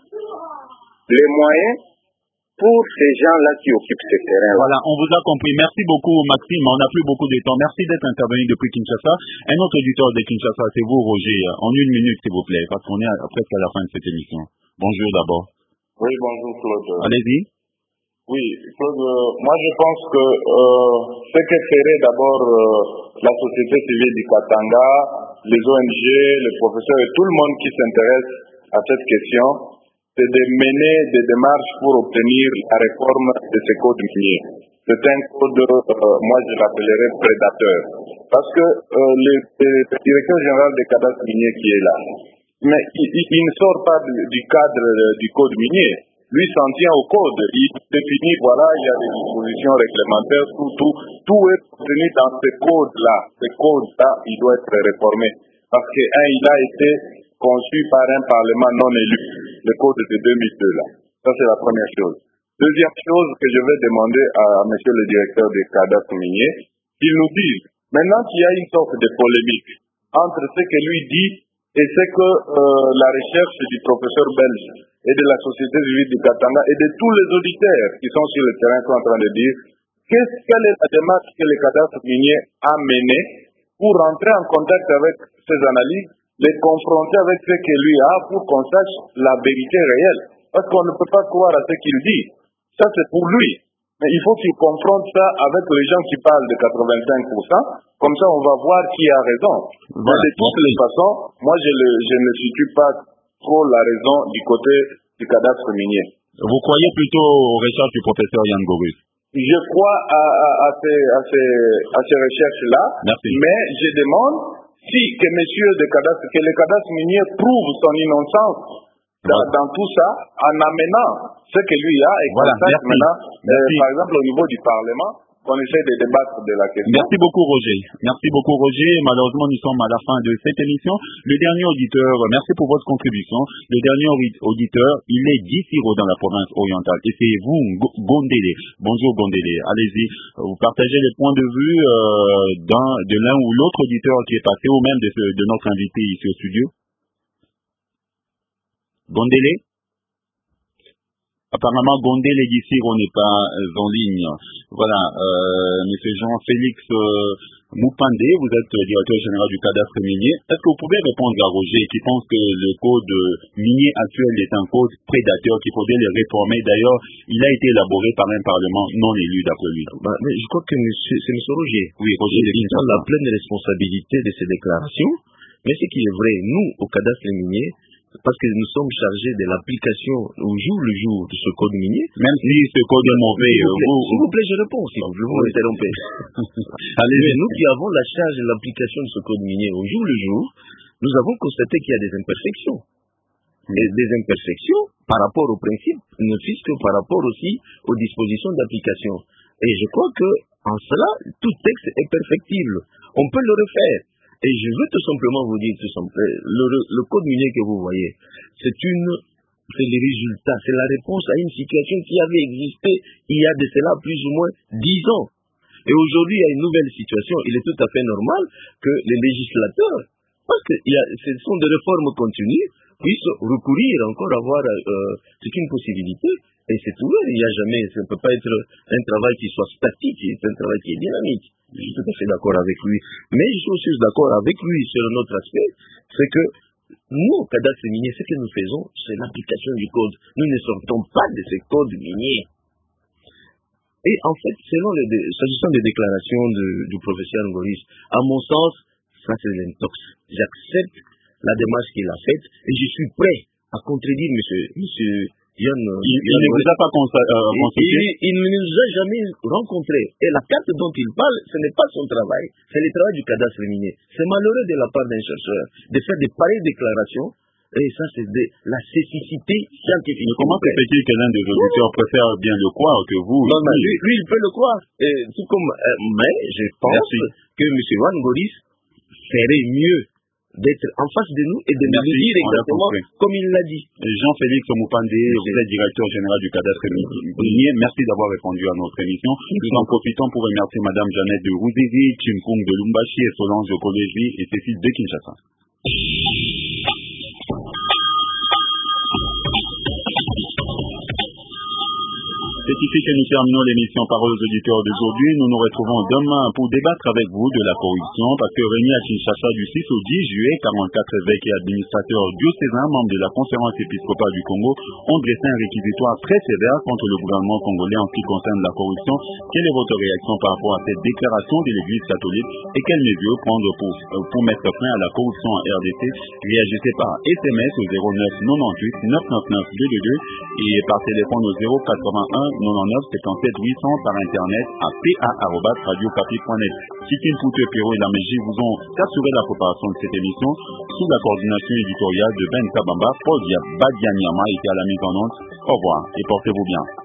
les moyens pour ces gens-là qui occupent ces terrains. Voilà, on vous a compris. Merci beaucoup, Maxime. On n'a plus beaucoup de temps. Merci d'être intervenu depuis Kinshasa. Un autre auditeur de Kinshasa, c'est vous, Roger. En 1 minute, s'il vous plaît, parce qu'on est presque à la fin de cette émission. Bonjour d'abord. Oui, bonjour Claude. Allez-y. Oui, Claude, moi je pense que ce que ferait d'abord la société civile du Katanga, les ONG, les professeurs et tout le monde qui s'intéresse à cette question, c'est de mener des démarches pour obtenir la réforme de ce code minier. C'est un code, moi je l'appellerais prédateur. Parce que le directeur général des cadastres miniers qui est là, mais il ne sort pas du cadre du code minier. Lui s'en tient au code. Il définit, voilà, il y a des dispositions réglementaires, tout est contenu dans ce code-là. Ce code-là, il doit être réformé. Parce que, il a été conçu par un parlement non élu. Le code de 2002, là. Ça, c'est la première chose. Deuxième chose que je vais demander à monsieur le directeur des cadastres miniers, qu'il nous dise, maintenant qu'il y a une sorte de polémique entre ce que lui dit et ce que la recherche du professeur belge et de la société civile du Katanga et de tous les auditeurs qui sont sur le terrain sont en train de dire, quelle est la démarche que le cadastre minier a menée pour rentrer en contact avec ces analyses, les confronter avec ce que lui a pour qu'on sache la vérité réelle. Parce qu'on ne peut pas croire à ce qu'il dit. Ça, c'est pour lui. Mais il faut qu'il confronte ça avec les gens qui parlent de 85%. Comme ça, on va voir qui a raison. Voilà. Mais de toutes les façons, moi, je ne situe pas trop la raison du côté du cadastre minier. Vous croyez plutôt aux recherches du professeur Yann Gorus? Je crois à ces recherches-là. Merci. Mais je demande que le cadastre minier prouve son innocence dans tout ça en amenant ce que lui a et voilà, maintenant, par exemple au niveau du Parlement, qu'on essaie de débattre de la question. Merci beaucoup, Roger. Merci beaucoup, Roger. Malheureusement, nous sommes à la fin de cette émission. Le dernier auditeur, merci pour votre contribution. Le dernier auditeur, il est d'Isiro dans la province orientale. Et c'est vous, Gondélé. Bonjour, Gondélé. Allez-y. Vous partagez les points de vue de l'un ou l'autre auditeur qui est passé, ou même de notre invité ici au studio. Gondélé? Apparemment, Gondélé d'Isiro n'est pas en ligne. Voilà, monsieur Jean-Félix Mopandé, vous êtes directeur général du cadastre minier. Est-ce que vous pouvez répondre à Roger qui pense que le code minier actuel est un code prédateur, qu'il faudrait le réformer? D'ailleurs, il a été élaboré par un parlement non élu d'après lui. Mais je crois que c'est M. Roger. Oui, Roger. Il a la pleine responsabilité de ces déclarations. Mais ce qui est vrai, nous, au cadastre minier, parce que nous sommes chargés de l'application au jour le jour de ce code minier. Même si ce code est mauvais, s'il vous plaît, je réponds, si vous m'interrompez. Allez, nous qui avons la charge de l'application de ce code minier au jour le jour, nous avons constaté qu'il y a des imperfections. Et des imperfections par rapport aux principes, ne fût-ce que par rapport aussi aux dispositions d'application. Et je crois que en cela, tout texte est perfectible. On peut le refaire. Et je veux tout simplement vous dire, le code minier que vous voyez, c'est le résultat, c'est la réponse à une situation qui avait existé il y a de cela plus ou moins 10 ans. Et aujourd'hui, il y a une nouvelle situation. Il est tout à fait normal que les législateurs, parce que ce sont des réformes continues, puissent recourir encore avoir c'est une possibilité. Et c'est ouvert, il n'y a jamais, ça ne peut pas être un travail qui soit statique, c'est un travail qui est dynamique. Je suis tout à fait d'accord avec lui. Mais je suis aussi d'accord avec lui sur un autre aspect, c'est que nous, au cadastre minier, ce que nous faisons, c'est l'application du code. Nous ne sortons pas de ces codes miniers. Et en fait, s'agissant des déclarations du professeur Ngoris, à mon sens, ça c'est l'intox. J'accepte la démarche qu'il a faite et je suis prêt à contredire monsieur il ne vous a pas consulté. Il ne nous a jamais rencontrés. Et la carte dont il parle, ce n'est pas son travail. C'est le travail du cadastre minier. C'est malheureux de la part d'un chercheur de faire de pareilles déclarations. Et ça, c'est de la cécité scientifique. Mais comment se fait-il que l'un des auditeurs préfère bien le croire que vous? Non, mais lui, il peut le croire. Tout comme, mais je pense que M. Juan Ngoris ferait mieux d'être en face de nous et de nous dire exactement comme il l'a dit. Jean-Félix Moupandé, vous êtes directeur général du cadastre minier. Merci d'avoir répondu à notre émission. Nous en profitons pour remercier Madame Jeannette de Rouzizi, Chimpung de Lumbashi et Solange de Collège et Cécile de Kinshasa. C'est ici que nous terminons l'émission Parole aux auditeurs d'aujourd'hui. Nous nous retrouvons demain pour débattre avec vous de la corruption, parce que réunis à Kinshasa du 6 au 10 juillet, 44 évêques et administrateurs diocésains, membres de la conférence épiscopale du Congo, ont dressé un réquisitoire très sévère contre le gouvernement congolais en ce qui concerne la corruption. Quelle est votre réaction par rapport à cette déclaration de l'Église catholique et quelles mesures prendre pour mettre fin à la corruption en RDC? Réagissez par SMS au 09 98 999 222 et par téléphone au 081 99 77 800 par internet à pa@radiocapi.net. Titine Poutre Pierrot et la Mégie vous ont assuré la préparation de cette émission sous la coordination éditoriale de Ben Kabamba. Paul Badianyama était à la mise en onde. Au revoir et portez-vous bien.